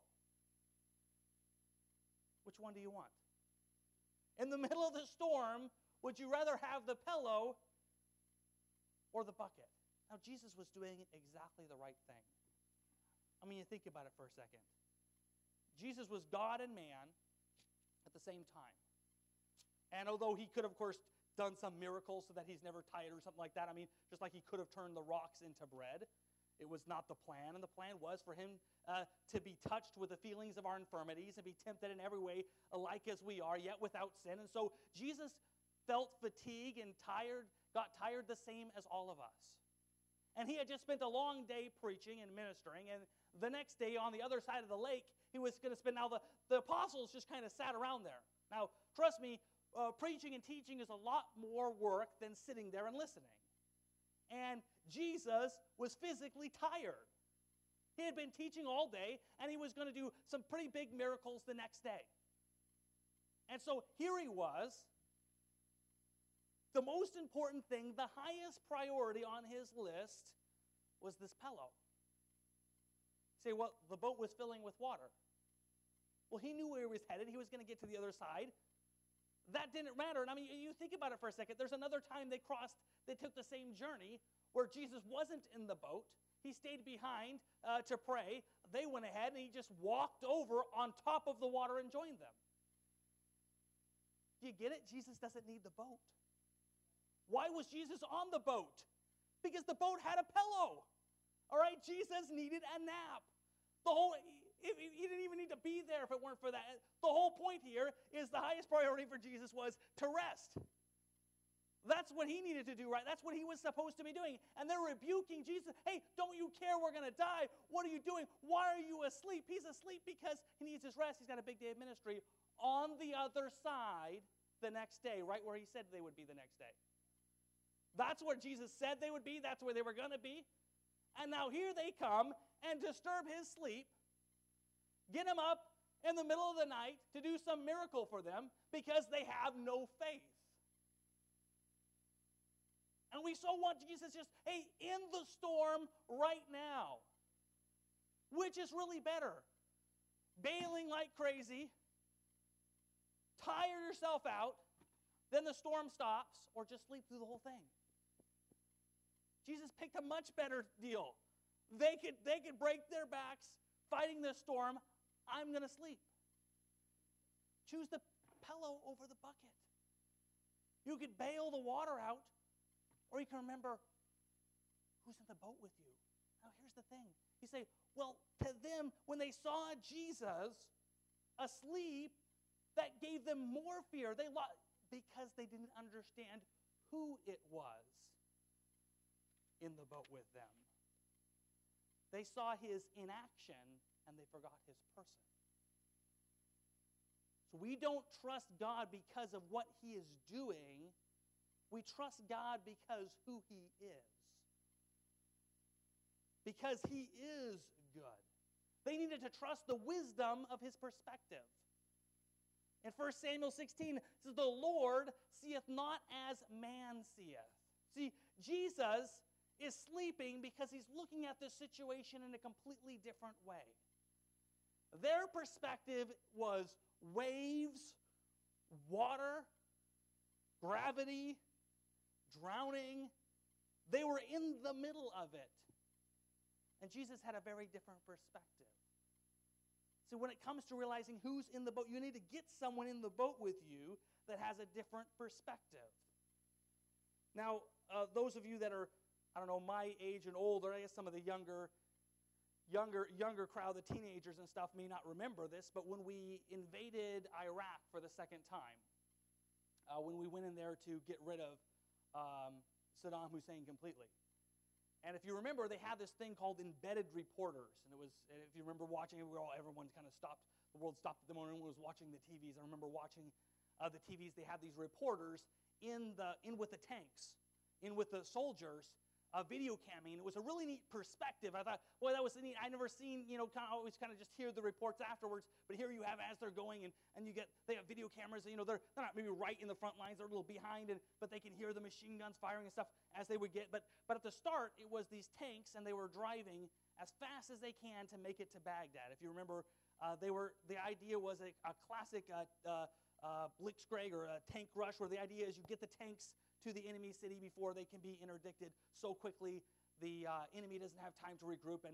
Which one do you want? In the middle of the storm, would you rather have the pillow or the bucket? Now, Jesus was doing exactly the right thing. I mean, you think about it for a second. Jesus was God and man at the same time. And although he could, of course, done some miracles so that he's never tired or something like that, I mean, just like he could have turned the rocks into bread, it was not the plan. And the plan was for him uh, to be touched with the feelings of our infirmities and be tempted in every way alike as we are, yet without sin. And so Jesus felt fatigue and tired, got tired the same as all of us. And he had just spent a long day preaching and ministering, and the next day on the other side of the lake, he was going to spend, now the, the apostles just kind of sat around there. Now, trust me, uh, preaching and teaching is a lot more work than sitting there and listening. And Jesus was physically tired. He had been teaching all day, and he was going to do some pretty big miracles the next day. And so here he was. The most important thing, the highest priority on his list was this pillow. You say, well, the boat was filling with water. Well, he knew where he was headed. He was going to get to the other side. That didn't matter. And I mean, you think about it for a second. There's another time they crossed, they took the same journey where Jesus wasn't in the boat. He stayed behind uh, to pray. They went ahead and he just walked over on top of the water and joined them. Do you get it? Jesus doesn't need the boat. Why was Jesus on the boat? Because the boat had a pillow. All right, Jesus needed a nap. The whole, he didn't even need to be there if it weren't for that. The whole point here is the highest priority for Jesus was to rest. That's what he needed to do, right? That's what he was supposed to be doing. And they're rebuking Jesus. Hey, don't you care we're going to die? What are you doing? Why are you asleep? He's asleep because he needs his rest. He's got a big day of ministry on the other side the next day, right where he said they would be the next day. That's where Jesus said they would be. That's where they were going to be. And now here they come and disturb his sleep, get him up in the middle of the night to do some miracle for them because they have no faith. And we so want Jesus just, hey, in the storm right now. Which is really better? Bailing like crazy, tire yourself out, then the storm stops, or just sleep through the whole thing. Jesus picked a much better deal. They could, they could break their backs fighting this storm. I'm going to sleep. Choose the pillow over the bucket. You could bail the water out, or you can remember who's in the boat with you. Now, here's the thing. You say, well, to them, when they saw Jesus asleep, that gave them more fear. They lo- because they didn't understand who it was in the boat with them. They saw his inaction and they forgot his person. So we don't trust God because of what he is doing. We trust God because who he is. Because he is good. They needed to trust the wisdom of his perspective. In First Samuel sixteen, it says, the Lord seeth not as man seeth. See, Jesus is sleeping because he's looking at this situation in a completely different way. Their perspective was waves, water, gravity, drowning. They were in the middle of it. And Jesus had a very different perspective. So when it comes to realizing who's in the boat, you need to get someone in the boat with you that has a different perspective. Now, uh, those of you that are, I don't know, my age and older, I guess some of the younger, younger, younger crowd, the teenagers and stuff may not remember this, but when we invaded Iraq for the second time, uh, when we went in there to get rid of um, Saddam Hussein completely. And if you remember, they had this thing called embedded reporters. And it was, if you remember watching it, we all, everyone kind of stopped, the world stopped at the moment, everyone was watching the T Vs. I remember watching uh, the T Vs. They had these reporters in, the, in with the tanks, in with the soldiers, uh, video camming. It was a really neat perspective. I thought, boy, that was neat. I never seen, you know, kind of always kind of just hear the reports afterwards. But here you have as they're going, and, and you get, they have video cameras. You know, they're, they're not maybe right in the front lines. They're a little behind, and, but they can hear the machine guns firing and stuff as they would get. But, but at the start, it was these tanks, and they were driving as fast as they can to make it to Baghdad. If you remember, uh, they were, the idea was a, a classic uh, uh, uh, blitzkrieg or a tank rush, where the idea is you get the tanks to the enemy city before they can be interdicted so quickly the uh, enemy doesn't have time to regroup and,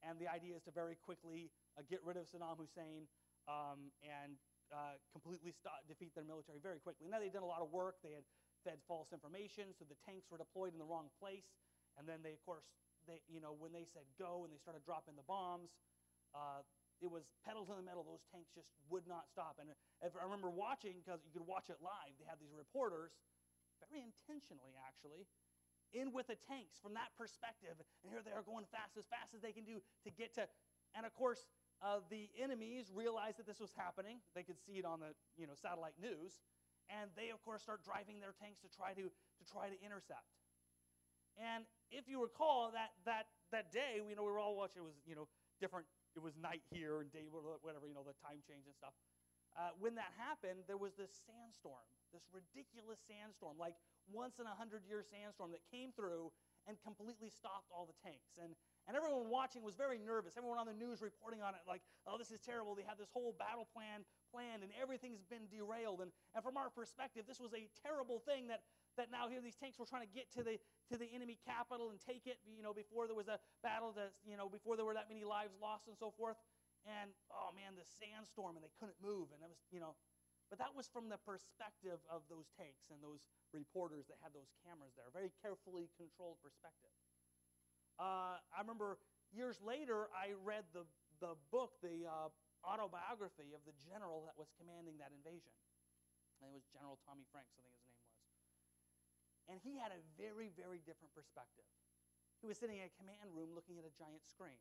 and the idea is to very quickly uh, get rid of Saddam Hussein um, and uh, completely stop, defeat their military very quickly. Now, they'd done a lot of work. They had fed false information, so the tanks were deployed in the wrong place, and then they, of course, they, you know, when they said go and they started dropping the bombs, uh, it was pedal to the metal. Those tanks just would not stop. And if I remember watching, because you could watch it live, they had these reporters, very intentionally actually, in with the tanks from that perspective. And here they are going fast, as fast as they can do to get to, and of course, uh, the enemies realized that this was happening. They could see it on the you know satellite news. And they, of course, start driving their tanks to try to, to try to intercept. And if you recall, that that that day, you know, we were all watching, it was, you know, different. It was night here and day, whatever, you know, the time change and stuff. Uh, when that happened, there was this sandstorm, this ridiculous sandstorm, like once in a hundred-year sandstorm that came through and completely stopped all the tanks. And, and everyone watching was very nervous. Everyone on the news reporting on it like, oh, this is terrible. They had this whole battle plan planned, and everything's been derailed. And, and from our perspective, this was a terrible thing that that now here these tanks were trying to get to the to the enemy capital and take it, you know, before there was a battle, to, you know, before there were that many lives lost and so forth. And, oh, man, the sandstorm, and they couldn't move. And it was, you know, but that was from the perspective of those tanks and those reporters that had those cameras there, very carefully controlled perspective. Uh, I remember years later, I read the, the book, the uh, autobiography of the general that was commanding that invasion. And it was General Tommy Franks, I think his name was. And he had a very, very different perspective. He was sitting in a command room looking at a giant screen.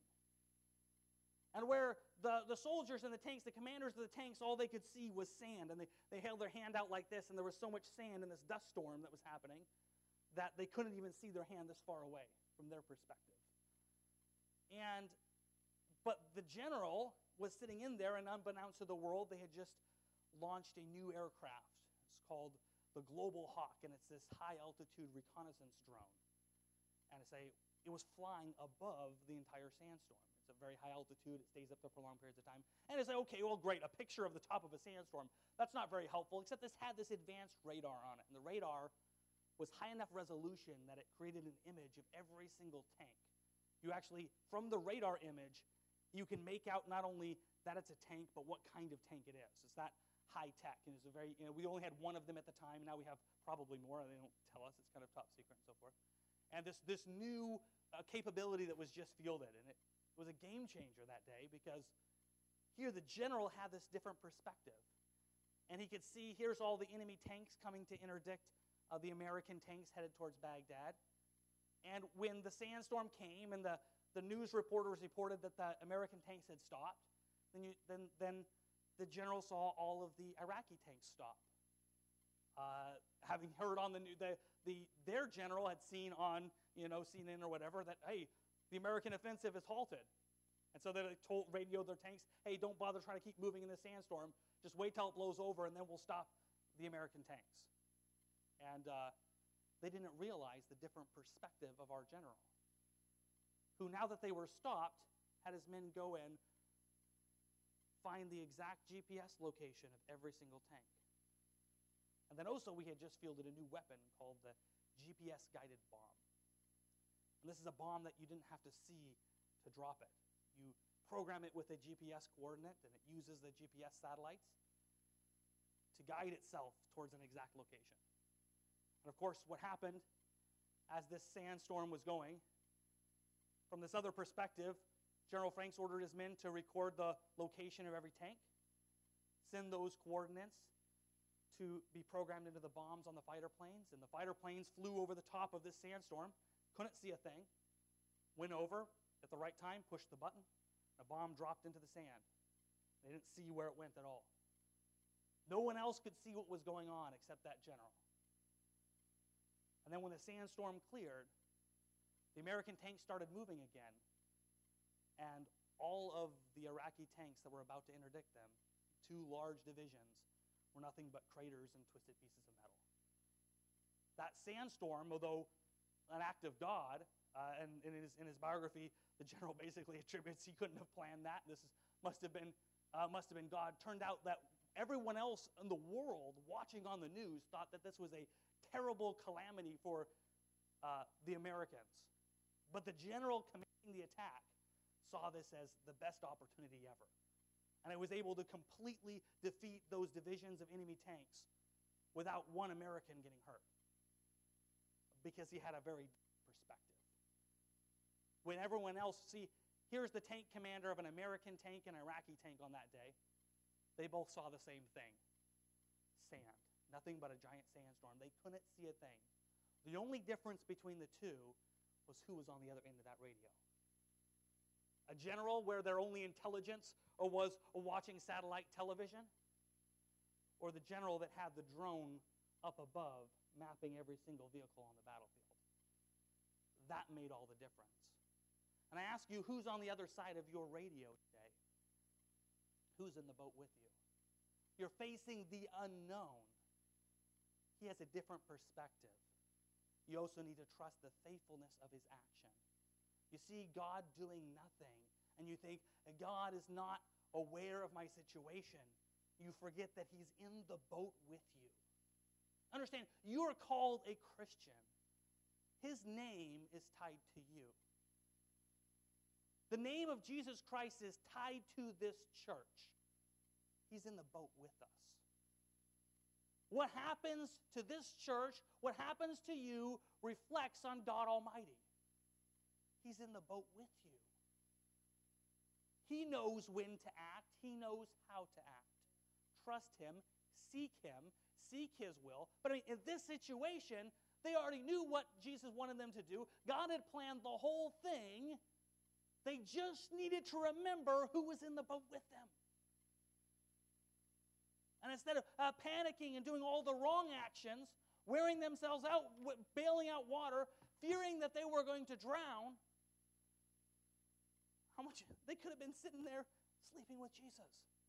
And where the, the soldiers and the tanks, the commanders of the tanks, all they could see was sand. And they, they held their hand out like this, and there was so much sand in this dust storm that was happening that they couldn't even see their hand this far away from their perspective. And, but the general was sitting in there, and unbeknownst to the world, they had just launched a new aircraft. It's called the Global Hawk, and it's this high-altitude reconnaissance drone. And it's a, it was flying above the entire sandstorm. It's a very high altitude. It stays up there for long periods of time. And it's like, okay, well, great, a picture of the top of a sandstorm. That's not very helpful, except this had this advanced radar on it. And the radar was high enough resolution that it created an image of every single tank. You actually, from the radar image, you can make out not only that it's a tank, but what kind of tank it is. It's that high tech, and it's a very, you know, we only had one of them at the time. Now we have probably more. They don't tell us. It's kind of top secret and so forth. And this this new uh, capability that was just fielded, and it was a game changer that day, because here the general had this different perspective, and he could see here's all the enemy tanks coming to interdict uh, the American tanks headed towards Baghdad. And when the sandstorm came and the the news reporters reported that the American tanks had stopped, then you, then then the general saw all of the Iraqi tanks stop. Uh, having heard on the news, the, the, their general had seen on, you know, C N N or whatever that, hey, the American offensive is halted. And so they told, radioed their tanks, hey, don't bother trying to keep moving in the sandstorm. Just wait till it blows over, and then we'll stop the American tanks. And uh, they didn't realize the different perspective of our general, who, now that they were stopped, had his men go in, find the exact G P S location of every single tank. And then also we had just fielded a new weapon called the G P S-guided bomb. And this is a bomb that you didn't have to see to drop it. You program it with a G P S coordinate, and it uses the G P S satellites to guide itself towards an exact location. And of course, what happened as this sandstorm was going, from this other perspective, General Franks ordered his men to record the location of every tank, send those coordinates to be programmed into the bombs on the fighter planes. And the fighter planes flew over the top of this sandstorm, couldn't see a thing, went over at the right time, pushed the button, the bomb dropped into the sand. They didn't see where it went at all. No one else could see what was going on except that general. And then when the sandstorm cleared, the American tanks started moving again. And all of the Iraqi tanks that were about to interdict them, two large divisions, were nothing but craters and twisted pieces of metal. That sandstorm, although an act of God, uh, and in his, in his biography, the general basically attributes he couldn't have planned that. This is, must have been uh, must have been God. Turned out that everyone else in the world watching on the news thought that this was a terrible calamity for uh, the Americans. But the general commanding the attack saw this as the best opportunity ever. And I was able to completely defeat those divisions of enemy tanks without one American getting hurt, because he had a very different perspective. When everyone else, see, here's the tank commander of an American tank and an Iraqi tank on that day. They both saw the same thing. Sand. Nothing but a giant sandstorm. They couldn't see a thing. The only difference between the two was who was on the other end of that radio. A general where their only intelligence or was watching satellite television, or the general that had the drone up above mapping every single vehicle on the battlefield. That made all the difference. And I ask you, who's on the other side of your radio today? Who's in the boat with you? You're facing the unknown. He has a different perspective. You also need to trust the faithfulness of his action. You see God doing nothing, and you think, God is not aware of my situation. You forget that he's in the boat with you. Understand, you are called a Christian. His name is tied to you. The name of Jesus Christ is tied to this church. He's in the boat with us. What happens to this church, what happens to you, reflects on God Almighty. He's in the boat with you. He knows when to act. He knows how to act. Trust him. Seek him. Seek his will. But I mean, in this situation, they already knew what Jesus wanted them to do. God had planned the whole thing. They just needed to remember who was in the boat with them. And instead of uh, panicking and doing all the wrong actions, wearing themselves out, bailing out water, fearing that they were going to drown, how much they could have been sitting there sleeping with Jesus.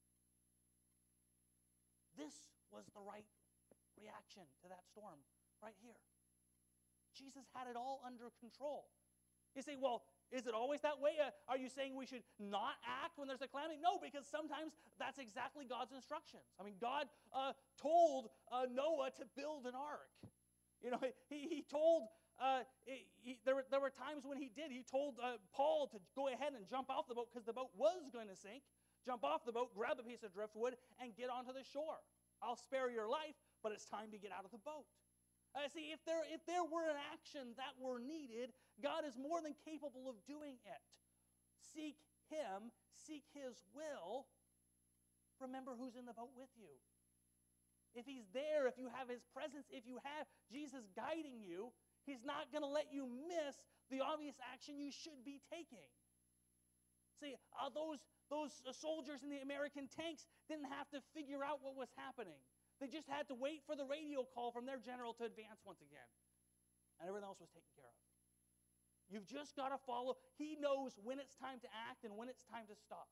This was the right reaction to that storm right here. Jesus had it all under control. You say, well, is it always that way? Uh, are you saying we should not act when there's a calamity? No, because sometimes that's exactly God's instructions. I mean, God uh, told uh, Noah to build an ark. You know, he, he told, uh, he, he, there, were, there were times when he did. He told uh, Paul to go ahead and jump off the boat because the boat was going to sink. Jump off the boat, grab a piece of driftwood, and get onto the shore. I'll spare your life, but it's time to get out of the boat. Uh, see, if there, if there were an action that were needed, God is more than capable of doing it. Seek him, seek his will. Remember who's in the boat with you. If he's there, if you have his presence, if you have Jesus guiding you, he's not going to let you miss the obvious action you should be taking. See, uh, those, those uh, soldiers in the American tanks didn't have to figure out what was happening. They just had to wait for the radio call from their general to advance once again. And everything else was taken care of. You've just got to follow. He knows when it's time to act and when it's time to stop.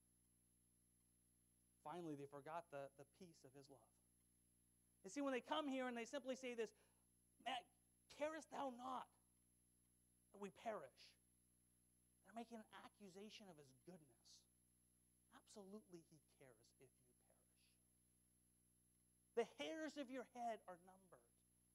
Finally, they forgot the, the peace of his love. You see, when they come here and they simply say this, Matt, carest thou not that we perish? They're making an accusation of his goodness. Absolutely, he cares if you perish. The hairs of your head are numbered.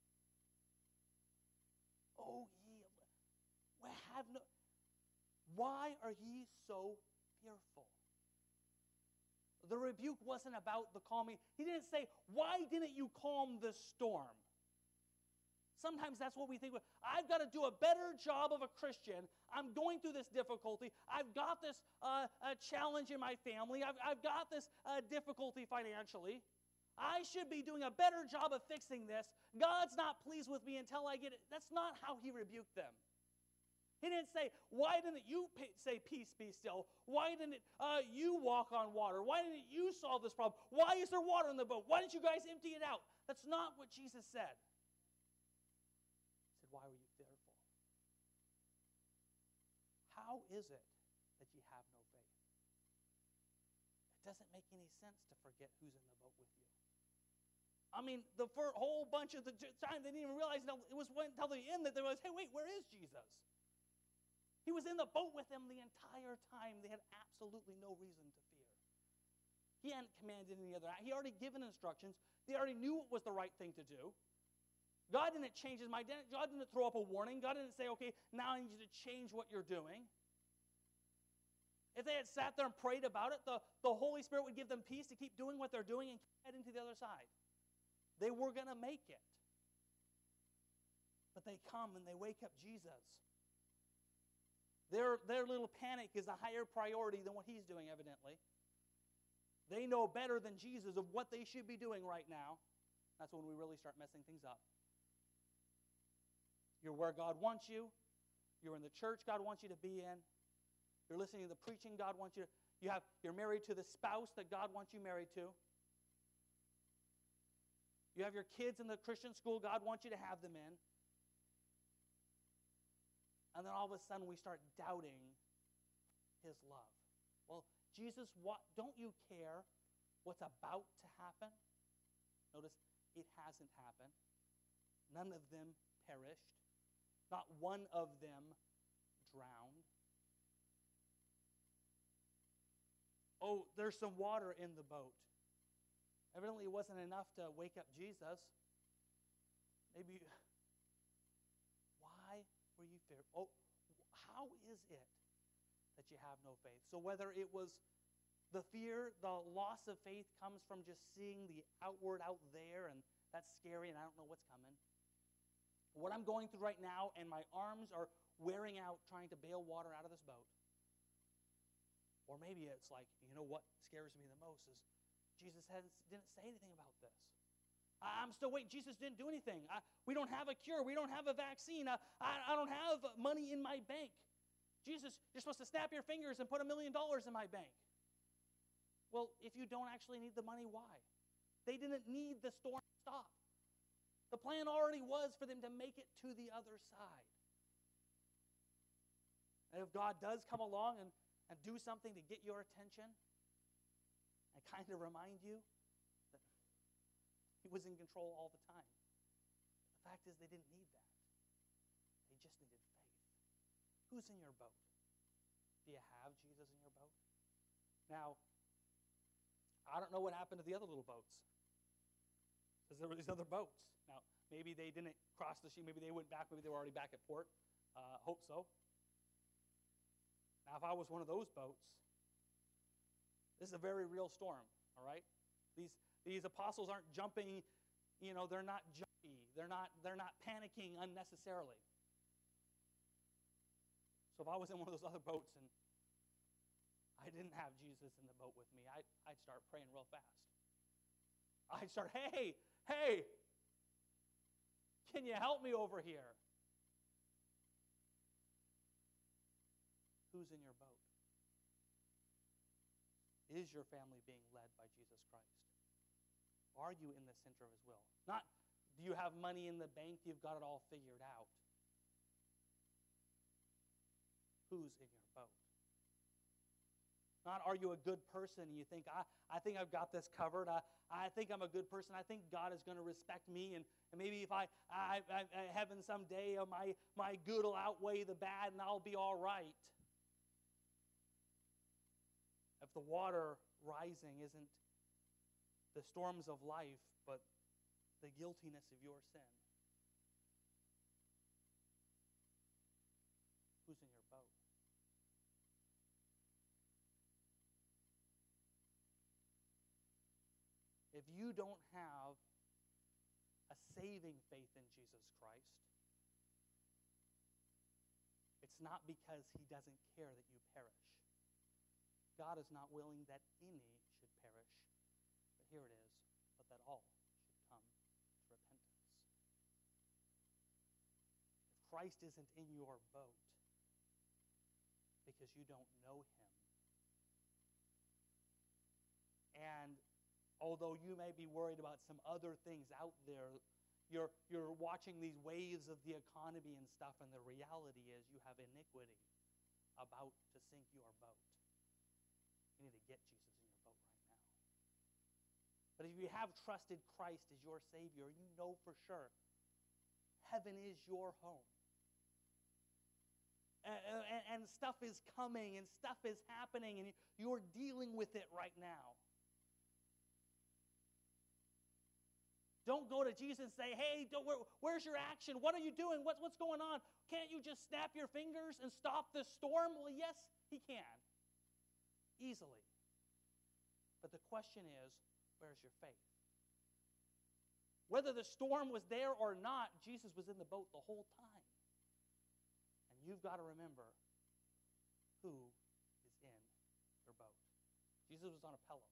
Oh, ye, have no, why are ye so fearful? The rebuke wasn't about the calming. He didn't say, why didn't you calm the storm? Sometimes that's what we think. I've got to do a better job of a Christian. I'm going through this difficulty. I've got this uh, uh, challenge in my family. I've, I've got this uh, difficulty financially. I should be doing a better job of fixing this. God's not pleased with me until I get it. That's not how he rebuked them. He didn't say, why didn't you pay, say, peace, be still? Why didn't uh, you walk on water? Why didn't you solve this problem? Why is there water in the boat? Why didn't you guys empty it out? That's not what Jesus said. He said, why were you fearful? How is it that you have no faith? It doesn't make any sense to forget who's in the boat with you. I mean, the first whole bunch of the time, they didn't even realize until it was until the end that they was, hey, wait, where is Jesus? He was in the boat with them the entire time. They had absolutely no reason to fear. He hadn't commanded any other act. He already given instructions. They already knew what was the right thing to do. God didn't change his mind. God didn't throw up a warning. God didn't say, okay, now I need you to change what you're doing. If they had sat there and prayed about it, the, the Holy Spirit would give them peace to keep doing what they're doing and keep heading to the other side. They were going to make it. But they come and they wake up Jesus. Their, their little panic is a higher priority than what he's doing, evidently. They know better than Jesus of what they should be doing right now. That's when we really start messing things up. You're where God wants you. You're in the church God wants you to be in. You're listening to the preaching God wants you to. You have, you're married to the spouse that God wants you married to. You have your kids in the Christian school God wants you to have them in. And then all of a sudden we start doubting his love. Well, Jesus, what, don't you care what's about to happen? Notice, it hasn't happened. None of them perished. Not one of them drowned. Oh, there's some water in the boat. Evidently it wasn't enough to wake up Jesus. Maybe, why were you fearful? Oh, how is it that you have no faith? So whether it was the fear, the loss of faith comes from just seeing the outward out there, and that's scary, and I don't know what's coming. What I'm going through right now, and my arms are wearing out trying to bail water out of this boat. Or maybe it's like, you know what scares me the most is Jesus hasn't, didn't say anything about this. I'm still waiting. Jesus didn't do anything. I, we don't have a cure. We don't have a vaccine. I, I, I don't have money in my bank. Jesus, you're supposed to snap your fingers and put a million dollars in my bank. Well, if you don't actually need the money, why? They didn't need the storm to stop. The plan already was for them to make it to the other side. And if God does come along and and do something to get your attention and kind of remind you that he was in control all the time. The fact is they didn't need that. They just needed faith. Who's in your boat? Do you have Jesus in your boat? Now, I don't know what happened to the other little boats. Because there were these other boats. Now, maybe they didn't cross the sea. Maybe they went back. Maybe they were already back at port. Uh, hope so. Now, if I was one of those boats, this is a very real storm, all right? These, these apostles aren't jumping, you know, they're not jumpy. They're not, they're not panicking unnecessarily. So if I was in one of those other boats and I didn't have Jesus in the boat with me, I'd, I'd start praying real fast. I'd start, hey, hey, can you help me over here? Who's in your boat? Is your family being led by Jesus Christ? Are you in the center of his will? Not, do you have money in the bank, you've got it all figured out. Who's in your boat? Not, are you a good person and you think, I, I think I've got this covered. I, I think I'm a good person. I think God is going to respect me. And, and maybe if I, I, I, I heaven someday, uh, my, my good will outweigh the bad and I'll be all right. If the water rising isn't the storms of life, but the guiltiness of your sin. Who's in your boat? If you don't have a saving faith in Jesus Christ, it's not because he doesn't care that you perish. God is not willing that any should perish, but here it is, but that all should come to repentance. If Christ isn't in your boat because you don't know him, and although you may be worried about some other things out there, you're, you're watching these waves of the economy and stuff, and the reality is you have iniquity about to sink your boat. You need to get Jesus in your boat right now. But if you have trusted Christ as your Savior, you know for sure heaven is your home. And, and, and stuff is coming, and stuff is happening, and you're dealing with it right now. Don't go to Jesus and say, hey, don't, where, where's your action? What are you doing? What, what's going on? Can't you just snap your fingers and stop the storm? Well, yes, he can. easily. But the question is, where's your faith? Whether the storm was there or not, Jesus was in the boat the whole time. And you've got to remember who is in your boat. Jesus was on a pillow.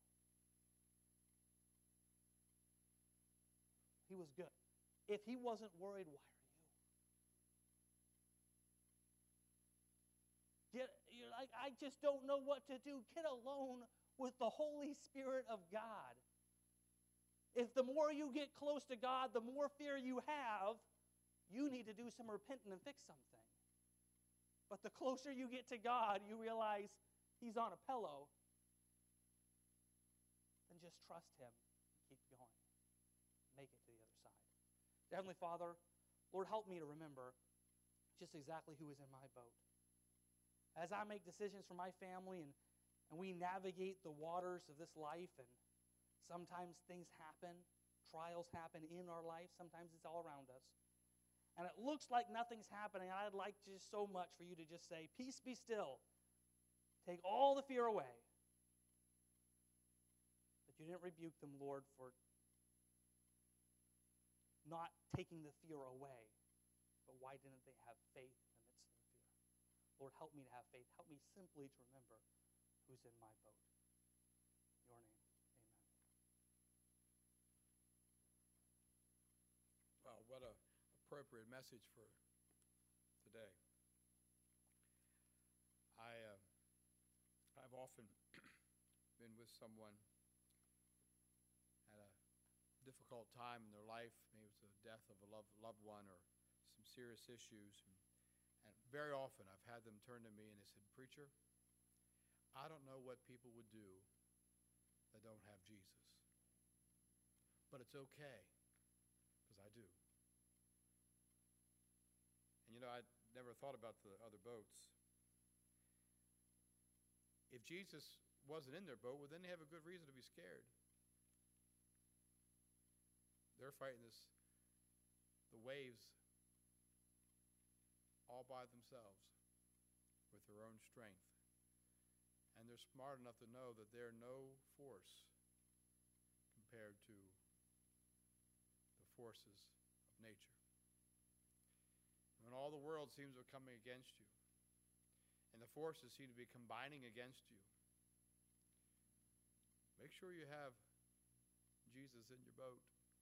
He was good. If he wasn't worried, why are you? Get, you're like, I just don't know what to do. Get alone with the Holy Spirit of God. If the more you get close to God, the more fear you have, you need to do some repenting and fix something. But the closer you get to God, you realize he's on a pillow. Then just trust him and keep going. Make it to the other side. Heavenly Father, Lord, help me to remember just exactly who is in my boat. As I make decisions for my family and, and we navigate the waters of this life, and sometimes things happen, trials happen in our life, sometimes it's all around us. And it looks like nothing's happening, and I'd like just so much for you to just say, peace be still. Take all the fear away. But you didn't rebuke them, Lord, for not taking the fear away. But why didn't they have faith in the midst of the fear? Lord, help me to have faith. Help me simply to remember who's in my boat. In your name, amen. Well, what a appropriate message for today. I, uh, I've often been with someone at a difficult time in their life. Maybe it's the death of a loved, loved one or some serious issues. And, and very often I've had them turn to me and they said, Preacher, I don't know what people would do that don't have Jesus. But it's okay, because I do. And you know, I never thought about the other boats. If Jesus wasn't in their boat, well, then they have a good reason to be scared. They're fighting this, the waves all by themselves with their own strength. And they're smart enough to know that they're no force compared to the forces of nature. When all the world seems to be coming against you, and the forces seem to be combining against you, make sure you have Jesus in your boat.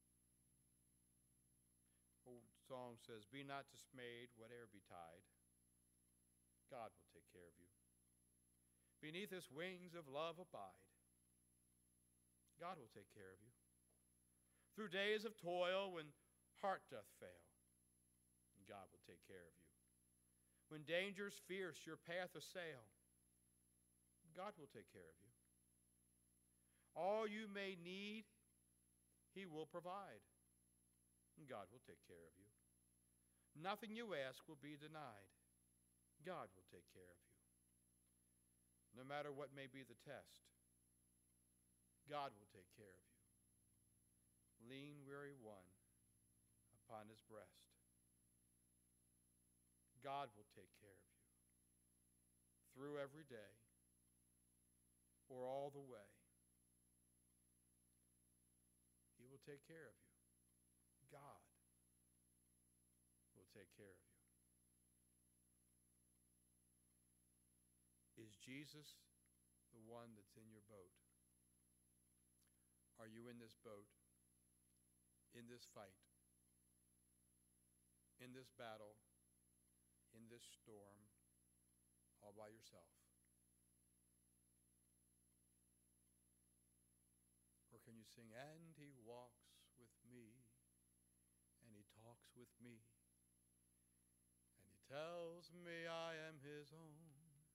Old song says, Be not dismayed, whate'er betide. God will take care of you. Beneath his wings of love abide. God will take care of you. Through days of toil when heart doth fail, God will take care of you. When dangers fierce your path assail, God will take care of you. All you may need, he will provide. God will take care of you. Nothing you ask will be denied. God will take care of you. No matter what may be the test, God will take care of you. Lean, weary one upon his breast. God will take care of you through every day or all the way. He will take care of you. God will take care of you. Is Jesus the one that's in your boat? Are you in this boat, in this fight, in this battle, in this storm, all by yourself? Or can you sing, and he walks with me, and he talks with me, and he tells me I am his own.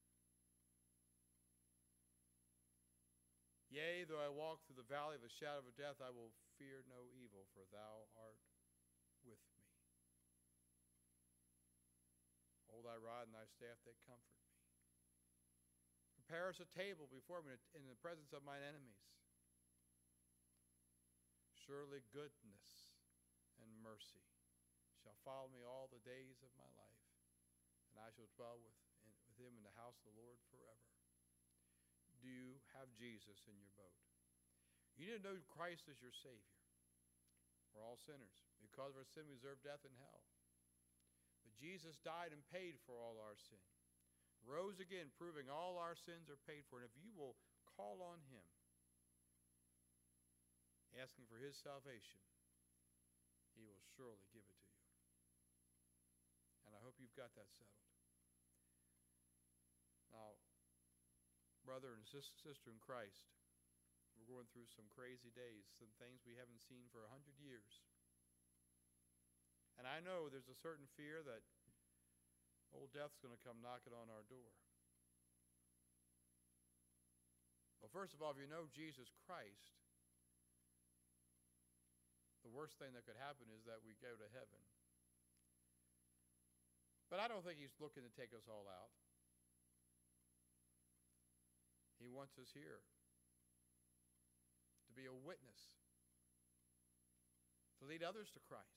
Yea, though I walk through the valley of the shadow of death, I will fear no evil, for thou art with me. Hold thy rod and thy staff, they comfort me. Prepare us a table before me in the presence of mine enemies. Surely goodness and mercy shall follow me all the days of my life, and I shall dwell with, in, with him in the house of the Lord forever. do you have Jesus in your boat? You need to know Christ as your Savior. We're all sinners. Because of our sin, we deserve death and hell. But Jesus died and paid for all our sin. Rose again, proving all our sins are paid for. And if you will call on him, asking for his salvation, he will surely give it to you. And I hope you've got that settled. Now, brother and sister in Christ, we're going through some crazy days, some things we haven't seen for a hundred years. And I know there's a certain fear that old death's going to come knocking on our door. Well, first of all, if you know Jesus Christ, the worst thing that could happen is that we go to heaven. But I don't think he's looking to take us all out. He wants us here to be a witness, to lead others to Christ.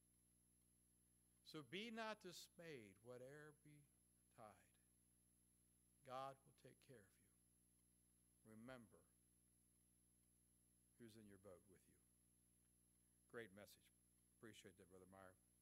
So be not dismayed, whate'er betide. God will take care of you. Remember who's in your boat with you. Great message. Appreciate that, Brother Meyer.